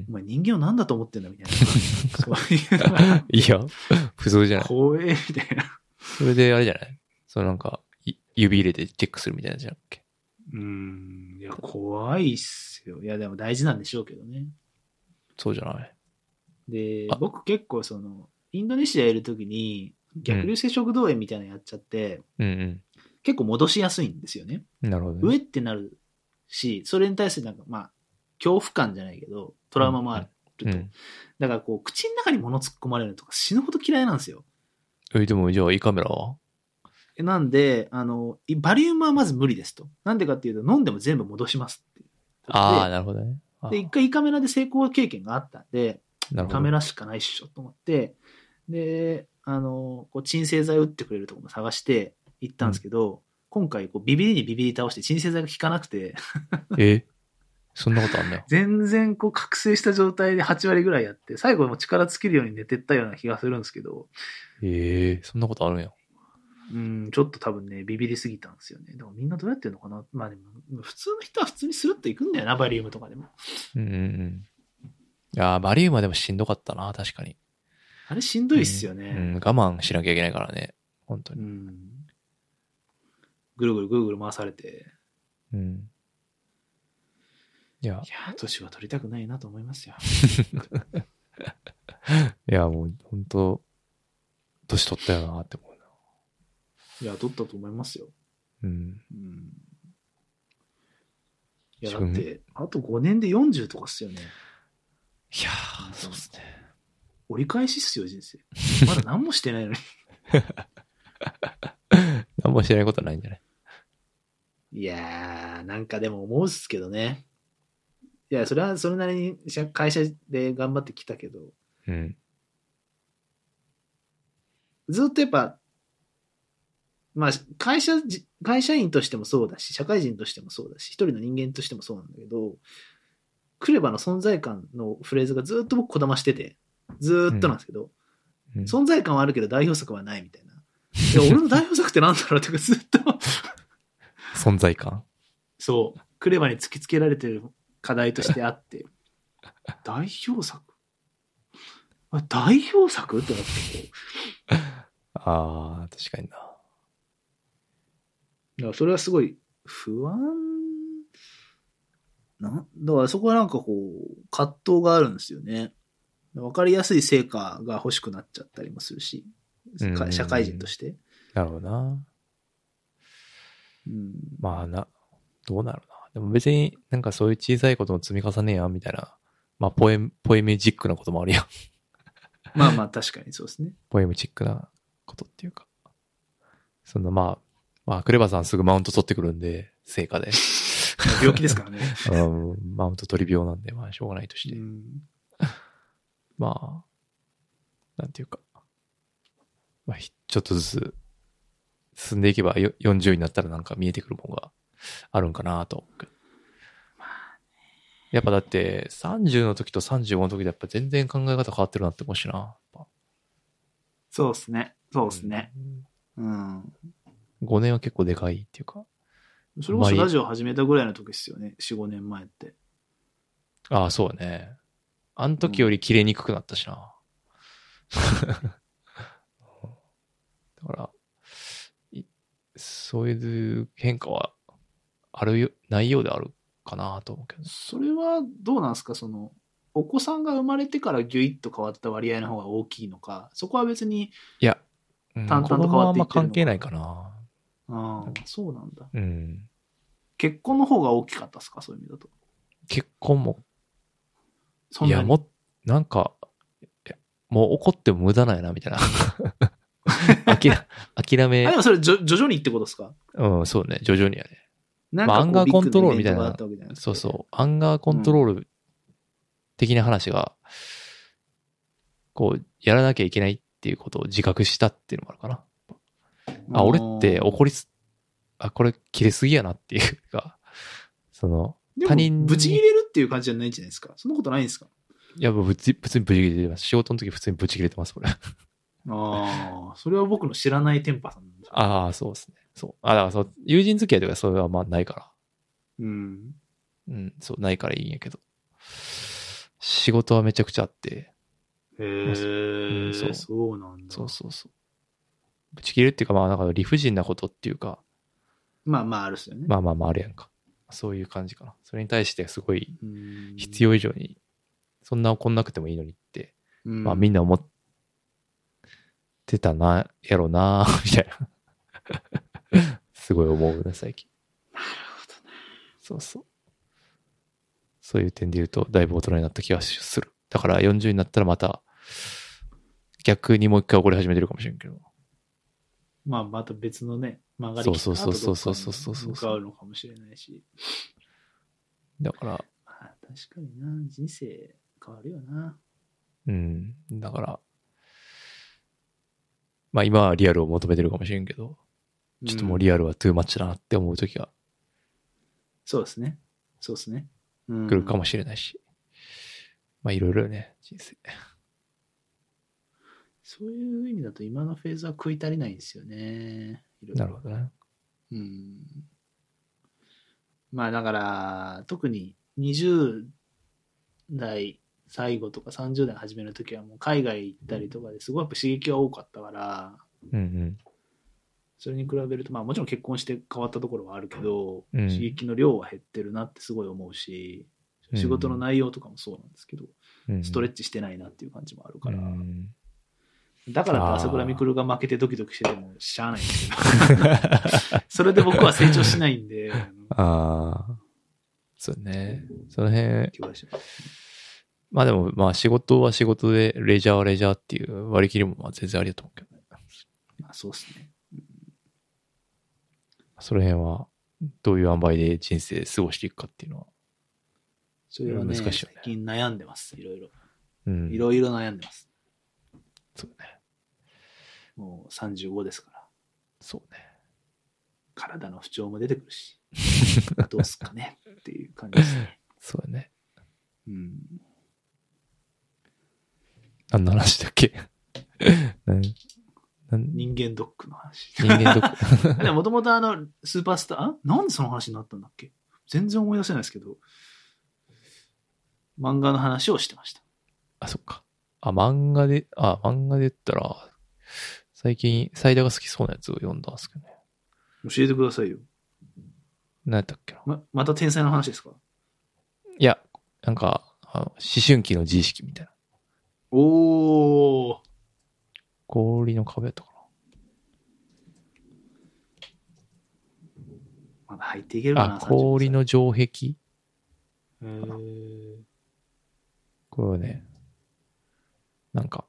お前人間を何だと思ってんだみたいな。そういう。 いや、普通じゃない。 怖えみたいな。 それであれじゃないそのなんか、指入れてチェックするみたいなじゃんっけ。 うーん。いや、怖いっすよ。いや、でも大事なんでしょうけどね。 そうじゃない。 で、僕結構その、インドネシアいるときに、逆流性食道炎みたいなのやっちゃって、 うんうん、 結構戻しやすいんですよね。 なるほど、ね。 上ってなるし、それに対するなんか、まあ、恐怖感じゃないけど、トラウマもあると。うんうん、だからこう、口の中に物突っ込まれるとか死ぬほど嫌いなんですよ。 え、でもじゃあ胃カメラはなんで、あの、バリウムはまず無理ですと。なんでかっていうと、飲んでも全部戻しますっていう。 ああ、なるほどね。 で、一回胃カメラで成功経験があったんで、胃カメラしかないっしょと思って、で、あの、こう鎮静剤打ってくれるところも探して行ったんですけど、うん、今回こうビビりにビビり倒して鎮静剤が効かなくて。 えそんなことあんね。 全然こう覚醒した状態ではち割ぐらいやって、最後も力尽きるように寝てったような気がするんですけど。 ええー、そんなことあるんや。 うん、ちょっと多分ね、ビビりすぎたんですよね。でもみんなどうやってるのかな。まあでも、普通の人は普通にスルッといくんだよな、バリウムとかでも。 うんうんうん。いやバリウムはでもしんどかったな、確かに。 あれしんどいっすよね。 うん、うん、我慢しなきゃいけないからね、本当に。うん。 ぐるぐるぐるぐる回されて。 うん。 いや、 いや、年は取りたくないなと思いますよ。 いや、もう本当年取ったよなって思うな。 いや、取ったと思いますよ。 うん。 うん、いや、 自分だって、あとごねんでよんじゅうとかっすよね。 いやー、そうっすね。 折り返しっすよ、人生。まだ何もしてないのに。 何もしてないことはないんじゃない？ いやー、なんかでも思うっすけどね。いや、それはそれなりに会社で頑張ってきたけど、 うん。 ずっとやっぱ、まあ、会社、会社員としてもそうだし、社会人としてもそうだし、一人の人間としてもそうなんだけど、クレバの存在感のフレーズがずっと僕こだましてて、ずーっとなんですけど、 うん、 存在感はあるけど代表作はないみたいな。いや、俺の代表作ってなんだろうってかずっと存在感。 そう、クレバに突きつけられてる課題としてあって、代表作あ代表作ってなってこう。 ああ、確かにな。 だからそれはすごい不安な、だからそこはなんかこう、葛藤があるんですよね。わかりやすい成果が欲しくなっちゃったりもするし、社会人として。 なるほどな。 うん、 まあな、どうなるな。でも別になんかそういう小さいことの積み重ねやんみたいな、まあポエム、ポエムチックなこともあるやん。 まあまあ確かにそうですね。 ポエムチックなことっていうか。そんなまあ、まあクレバさんすぐマウント取ってくるんで、成果で。 病気ですからね。 うん、マウント取り病なんで、まあしょうがないとして。うん、まあ、なんていうか。まあちょっとずつ進んでいけばよんじゅうになったらなんか見えてくるものがあるんかなと思うけど。やっぱだってさんじゅうの時とさんじゅうごの時でやっぱ全然考え方変わってるなって思うしな。 そうですね。そうですね。うん。うん、 ごねんは結構でかいっていうか。 それこそラジオ始めたぐらいの時ですよね。よん、ごねんまえって。 ああ、そうね。あの時より切れにくくなったしな。うん、だから、そういう変化はあるよ、ないようであるかなと思うけど。 それはどうなんですか？その、お子さんが生まれてからギュイッと変わった割合の方が大きいのか、そこは別に、 いや、淡々と変わっていってるのか。子供はあんま関係ないかな。 ああ、そうなんだ。 うん。 結婚の方が大きかったですか？そういう意味だと。 結婚も。 そんなに。 いや、も、なんか、もう怒っても無駄ないな、みたいな。諦め。 あ、でもそれ徐々にってことですか？ うん、そうね。徐々にやね。 なんかまあ、アンガーコントロールみたいな。 なそうそう。アンガーコントロール的な話が、こう、やらなきゃいけないっていうことを自覚したっていうのもあるかな。あ、俺って怒りす、あ、これ切れすぎやなっていうか、その、他人に。 ブチ切れるっていう感じじゃないんじゃないですか？そんなことないんですか？ いや、ぶつ、普通にブチ切れてます。仕事の時普通にブチ切れてます、これ。 ああ、それは僕の知らないテンパさんなんですか？ ああ、そうですね。そう。あ、だからそう、友人付き合いとかそれはまあないから。 うん。 うん、そう、ないからいいんやけど。仕事はめちゃくちゃあって。 へえ、うん、そう。そうなんだ。 そうそうそう。ぶち切れっていうか、まあ、なんか理不尽なことっていうか。 まあまああるっすよね。 まあまあまああるやんか。そういう感じかな。それに対してすごい必要以上に、そんな怒んなくてもいいのにって、まあみんな思ってたな、やろな、みたいな。すごい思うね、最近。 なるほどね。 そうそう。そういう点で言うと、だいぶ大人になった気がする。だからよんじゅうになったらまた、逆にもう一回怒り始めてるかもしれんけど。 まあ、また別のね、曲がりきった後どっかに向かうのかもしれないし。 だから。 まあ、確かにな、人生変わるよな。 うん。だから、まあ今はリアルを求めてるかもしれんけど、ちょっともうリアルはトゥーマッチだなって思うときが、 そうですね。そうですね。 来るかもしれないし。まあいろいろね、人生。 そういう意味だと今のフェーズは食い足りないんですよね。いろいろ。 なるほどね。 うん。まあだから、特ににじゅう代最後とかさんじゅう代始めるときはもう海外行ったりとかですごいやっぱ刺激が多かったから、 うんうん、 それに比べると、まあもちろん結婚して変わったところはあるけど、 うん、 刺激の量は減ってるなってすごい思うし、 仕事の内容とかもそうなんですけど、 うん、 ストレッチしてないなっていう感じもあるから、うん、だからって朝倉未来が負けてドキドキしててもしゃあないんですけどそれで僕は成長しないんでああそうねその辺まあでもまあ仕事は仕事でレジャーはレジャーっていう割り切りもまあ全然ありだと思うけどね。 まあそうですね、うん、 その辺はどういう塩梅で人生過ごしていくかっていうのはそれはね、 難しいよね。 最近悩んでます。いろいろ。 うん。 いろいろ悩んでます。 そうね。 もうさんじゅうごですから。 そうね。 体の不調も出てくるし。どうすっかねっていう感じですね。 そうだね。 うん。 何の話だっけ人間ドックの話。 人間ドック。 もともとあの、スーパースター、あなんでその話になったんだっけ全然思い出せないですけど。漫画の話をしてました。 あ、そっか。あ、漫画で、あ、漫画で言ったら、最近、サイダーが好きそうなやつを読んだんですけどね。 教えてくださいよ。 何やったっけな。 ま、また天才の話ですか？ いや、なんか、あの思春期の自意識みたいな。 おー。 氷の壁やったかな。まだ入っていけるかな。 あ、氷の城壁。 へー。 これね、なんか、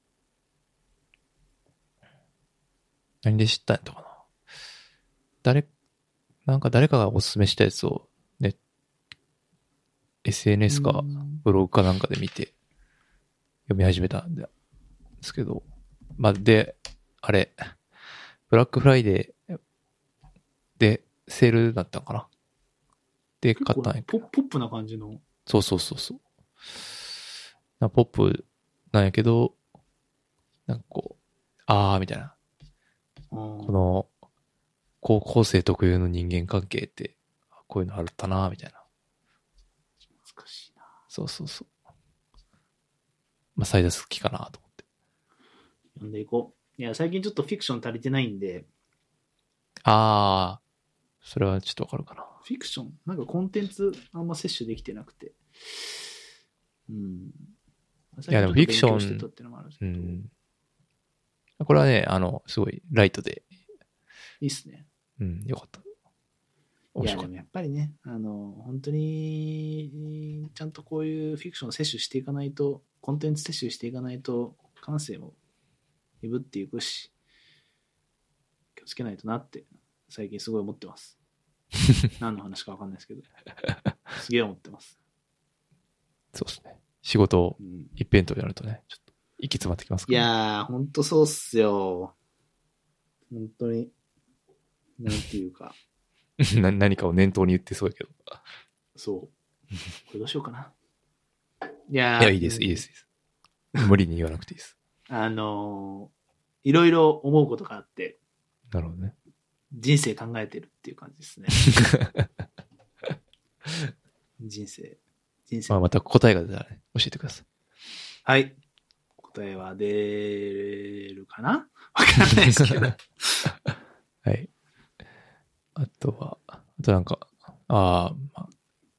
何で知ったんやったかな。誰、なんか誰かがおすすめしたやつをね、エスエヌエス かブログかなんかで見て読み始めたんですけど、まあ、で、あれ、ブラックフライデーでセールだったのかなで、買ったんやけど。 ポップな感じの。 そうそうそうそう。なポップなんやけど、なんかこう、あーみたいな。この、高校生特有の人間関係って、こういうのあったなみたいな。 難しいな。 そうそうそう。まあ、サイダー好きかなと思って。 読んでいこう。いや、最近ちょっとフィクション足りてないんで。 あー、それはちょっとわかるかな。 フィクションなんかコンテンツあんま摂取できてなくて。うん。 いや、でもフィクション、うん。これはね、あの、すごいライトで。 いいっすね。 うん、よかった。 いや、でもやっぱりね、あの、本当に、ちゃんとこういうフィクションを摂取していかないと、コンテンツ摂取していかないと、感性も鈍っていくし、気をつけないとなって、最近すごい思ってます。何の話か分かんないですけど、すげえ思ってます。 そうですね。仕事を一辺倒やるとね、ちょっと息詰まってきますから、ね。いやー、ほんとそうっすよ。本当に、なんていうか。 何かを念頭に言ってそうやけど。 そう。これどうしようかな。いやいや、いいです、いいです。無理に言わなくていいです。 あのー、いろいろ思うことがあって。 なるほどね。 人生考えてるっていう感じですね。人生。人生。 まあ、また答えが出たらね、教えてください。 はい。答えは出るかな？わかんないですけど。 はい。あとは、あとなんか、ああ、ま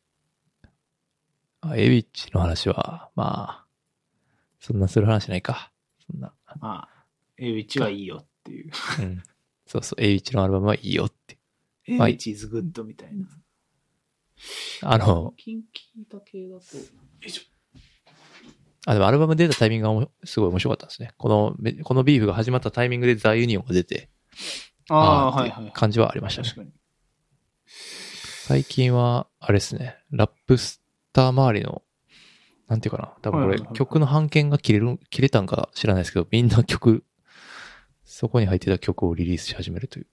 あ、エビッチの話は、まあ、そんなする話ないか。そんな。 まあ、エビッチはいいよっていう。 うん。そうそう、エビッチのアルバムはいいよって。 エビッチ is good みたいな。 あの、 最近聞いた系だと、よいしょ。 あ、でもアルバム出たタイミングがすごい面白かったんですね。この、このビーフが始まったタイミングでザ・ユニオンが出て、 ああ、はいはい。 感じはありましたね。 確かに。 最近は、あれですね、ラップスター周りの、なんていうかな、多分これ、曲の版権が切れる、切れたんか知らないですけど、みんな曲、そこに入ってた曲をリリースし始めるという、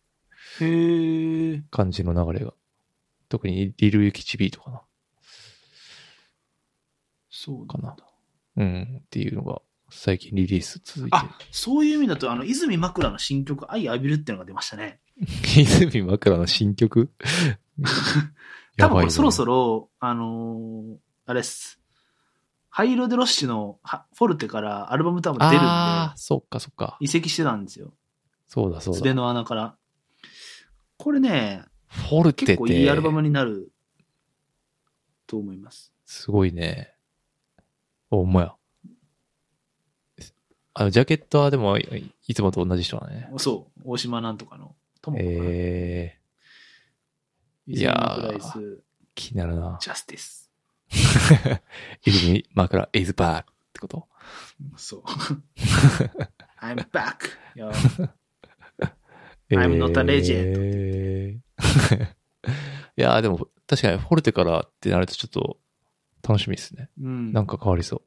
へ感じの流れが。特にリルユキチビーとかな。 そうかな。うん、っていうのが、最近リリース続いて。 あ、そういう意味だと、あの、泉枕の新曲、愛浴びるっていうのが出ましたね。 泉枕の新曲多分これそろそろ、あのー、あれっす。ハイロデロッシュのフォルテからアルバム多分出るんで。ああ、そっかそっか。 移籍してたんですよ。 そうだそうだ。 筆の穴から。これね、 フォルテって結構いいアルバムになると思います。 すごいね。お、ほんまや。あの、ジャケットはでも、い, いつもと同じ人だね。 そう。大島なんとかの。ともえー。いやー。 気になるな。 ジャスティス。 泉枕 is back ってこと？ そう。I'm back. Yo. I'm not a legend. えー、いやーでも確かにフォルテからってなるとちょっと楽しみですね。うん、なんか変わりそう。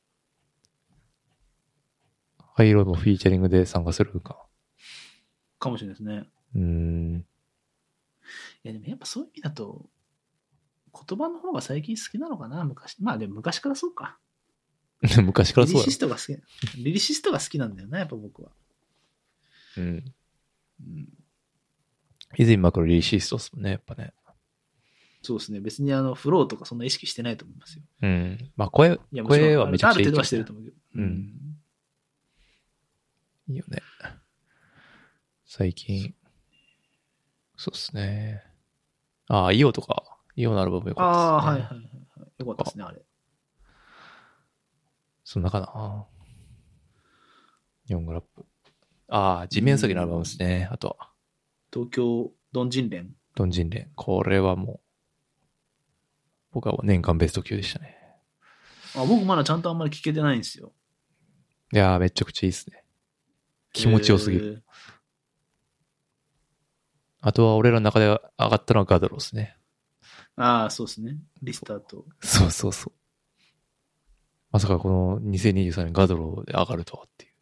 ハイローのフィーチャリングで参加するか。 かもしれないですね。 うーん。 いやでもやっぱそういう意味だと言葉の方が最近好きなのかな、昔。まあでも昔からそうか。 昔からそうだ。 リリシストが好き。リリシストが好きなんだよな、やっぱ僕は。 うん。うん、泉枕リリシストですもんね、やっぱね。 そうですね。別にあの、フローとかそんな意識してないと思いますよ。 うん。まあ声、いや声はめちゃくちゃいい、ね。 ある程度はしてると思うけど。 うん。うん、いいよね。最近。そうですね。ああ、イオとか。イオのアルバムよかったですね。 ああ、はいはいはい。よかったですね、あれ。 そんなかな。よんグラップ。ああ、地面先のアルバムですね。あとは。 東京ドンジンレン。 ドンジンレン。これはもう、僕は年間ベスト級でしたね。 あ、僕まだちゃんとあんまり聞けてないんですよ。 いやー、めちゃくちゃいいですね。気持ちよすぎる。あとは俺らの中で上がったのはガドローですね。 ああ、そうですね。リスタート。 そうそうそう。まさかこのにせんにじゅうさんねんガドローで上がるとはっていう。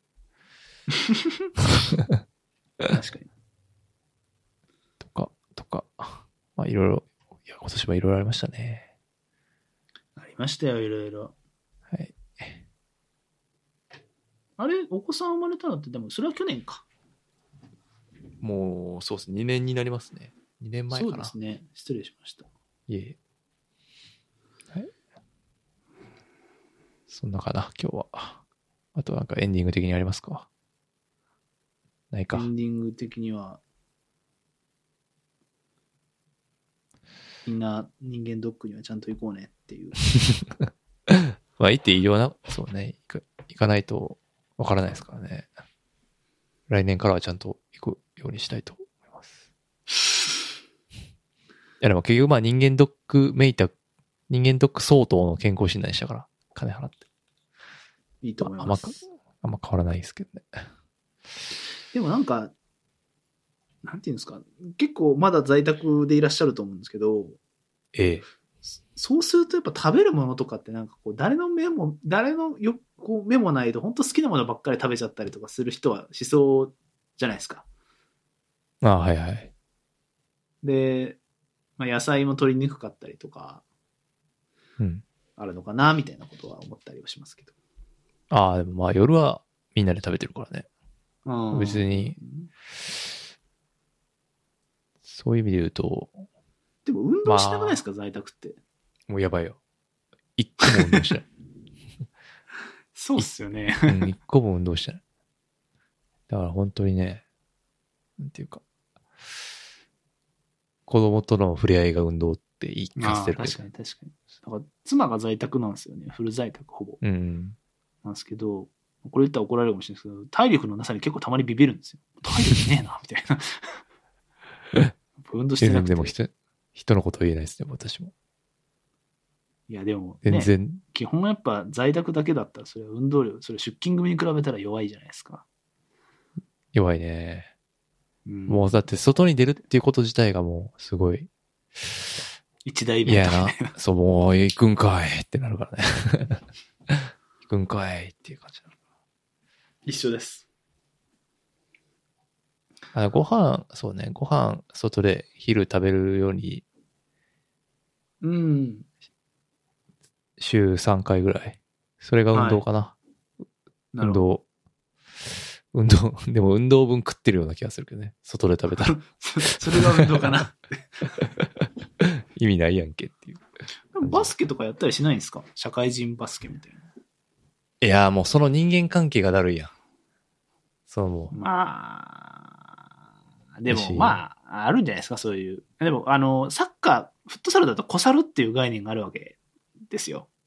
確かに。 とか、とか。まあいろいろ、いや、今年はいろいろありましたね。 ありましたよ、いろいろ。 はい。 あれ、お子さん生まれたのって、でもそれは去年か。 もう、そうですね。にねんになりますね。にねんまえかな。 そうですね。失礼しました。 いえ。はい。そんなかな、今日は。あとなんかエンディング的にありますか？ないか。 エンディング的には、みんな人間ドックにはちゃんと行こうねっていう。 まあ、行っていいような、そうね。行く、行かないとわからないですからね。来年からはちゃんと行くようにしたいと思います。いやでも結局まあ人間ドックめいた、人間ドック相当の健康診断でしたから、金払って。 いいと思います。 まあ、あんま、あんま変わらないですけどね。 でもなんか、なんていうんですか、結構まだ在宅でいらっしゃると思うんですけど、 ええ。 そうするとやっぱ食べるものとかってなんかこう、誰の目も、誰のよこう目もないと本当好きなものばっかり食べちゃったりとかする人はしそうじゃないですか。 ああ、はいはい。 で、まあ、野菜も取りにくかったりとか、 うん。 あるのかな、みたいなことは思ったりはしますけど。 ああ、でもまあ夜はみんなで食べてるからね。 うん、 別に、そういう意味で言うと。 でも運動しなくないですか、まあ、在宅って。 もうやばいよ。一個も運動してない。 そうっすよね。 うん、一個も運動してない。だから本当にね、なんていうか、子供との触れ合いが運動って言い聞かせてるけど。 確かに確かに。だから妻が在宅なんですよね。フル在宅ほぼ。 うん。 なんですけど、これ言ったら怒られるかもしれないですけど、体力のなさに結構たまにビビるんですよ。体力ねえな、みたいな。運動してなくて。 でも人、人のこと言えないですね、私も。 いや、でも、 ね、全然。 基本やっぱ在宅だけだったら、それは運動量、それ出勤組に比べたら弱いじゃないですか。 弱いね。 うん、 もうだって外に出るっていうこと自体がもうすごい。 一大イベントみたいな。 いやな。そう、もう行くんかいってなるからね。行くんかいっていう感じなの。 一緒です。 あ、ご飯、そうね、ご飯外で昼食べるように。 うん。 週さんかいぐらい。それが運動かな。はい、運動。運動、でも運動分食ってるような気がするけどね。外で食べたら。 それが運動かな。 意味ないやんけっていう。 でもバスケとかやったりしないんですか？社会人バスケみたいな。 いや、もうその人間関係がだるいやん。そうもう。 まあ、でもまあ、あるんじゃないですか、そういう。でも、あの、サッカー、フットサルだと小猿っていう概念があるわけですよ。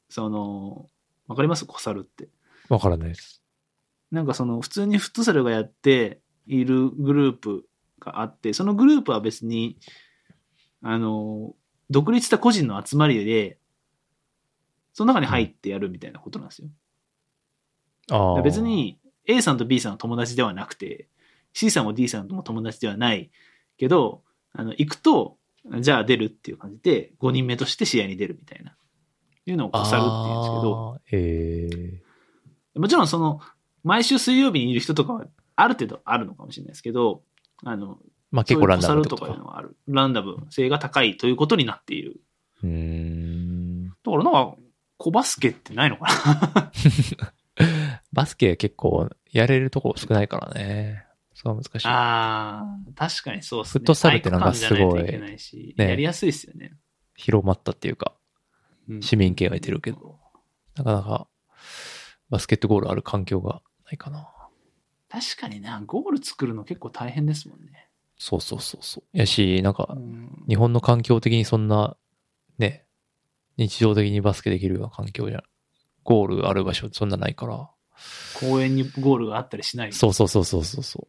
その、わかりますコサルって。 わからないです。 なんかその、普通にフットサルがやっているグループがあって、そのグループは別に、あの、独立した個人の集まりで、その中に入ってやるみたいなことなんですよ。 ああ。 別に A さんと B さんの友達ではなくて、C さんも D さんとも友達ではないけど、あの、行くと、じゃあ出るっていう感じで、ごにんめとして試合に出るみたいな、いうのをコサルって言うんですけど、 えー、もちろんその、毎週水曜日にいる人とかは、ある程度あるのかもしれないですけど、あの、 まあ結構ランダムとかいうのはある。ランダム性が高いということになっている。 うーん。 だからなんか、小バスケってないのかなバスケ結構やれるところ少ないからね。そう難しい。 ああ、確かにそうですね。 フットサルってなんかすごい、 いいね、やりやすいですよね。 広まったっていうか、市民権が得てるけど、うん、なかなかバスケットゴールある環境がないかな。 確かにな、ゴール作るの結構大変ですもんね。 そうそうそうそう。やし、なんか、日本の環境的にそんな、ね、日常的にバスケできるような環境じゃ、ゴールある場所そんなないから。 公園にゴールがあったりしない。 そうそうそうそうそう。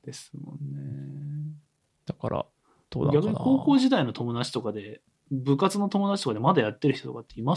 ですもんね。 だから、どうなのかな。 逆に高校時代の友達とかで、部活の友達とかでまだやってる人とかっています？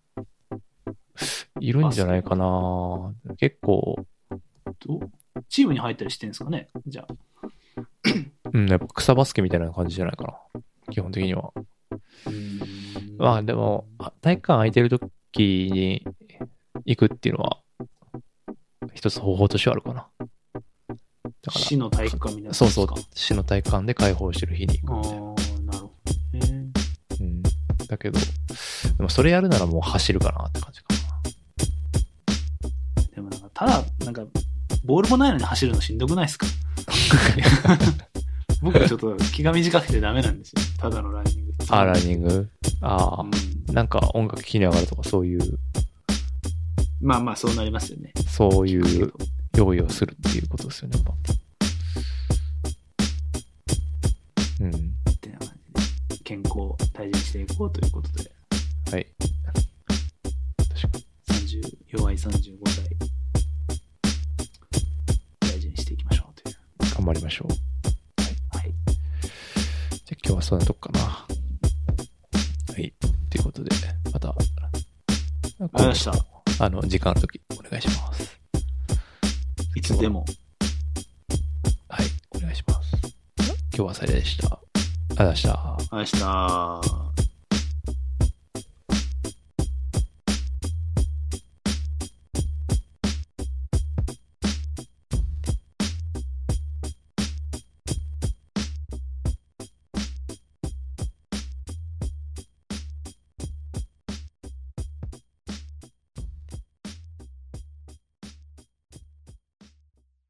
いるんじゃないかな。結構。 どチームに入ったりしてるんですかね、じゃあ。 うん、やっぱ草バスケみたいな感じじゃないかな。基本的には。うーん、まあでも、体育館空いてる時に行くっていうのは、一つ方法としてはあるかな。 だから市の体育館みたいな。 そうそう。市の体育館で開放してる日に行くみたいな。 ああ、なるほどね。 うん。だけど、でもそれやるならもう走るかなって感じかな。でもなんか、ただ、なんか、ボールもないのに走るのしんどくないですか？僕はちょっと気が短くてダメなんですよ。ただのランニング。 あ、ランニングああ、うん。なんか音楽聴きながらとかそういう。 まあまあそうなりますよね。 そういう用意をするっていうことですよね。うん。 ってな感じで健康を大事にしていこうということで。 はい。 確かに。さんじゅう、弱いさんじゅうごさい。大事にしていきましょうという。 頑張りましょう。 はい。はい。 じゃあ今日はそんなとこかな。はい。ということで、また。 ありがとうございました。 あの、時間の時、お願いします。 いつでも。 はい、お願いします。今日はさやでした。ありがとうございました。 ありがとうございました。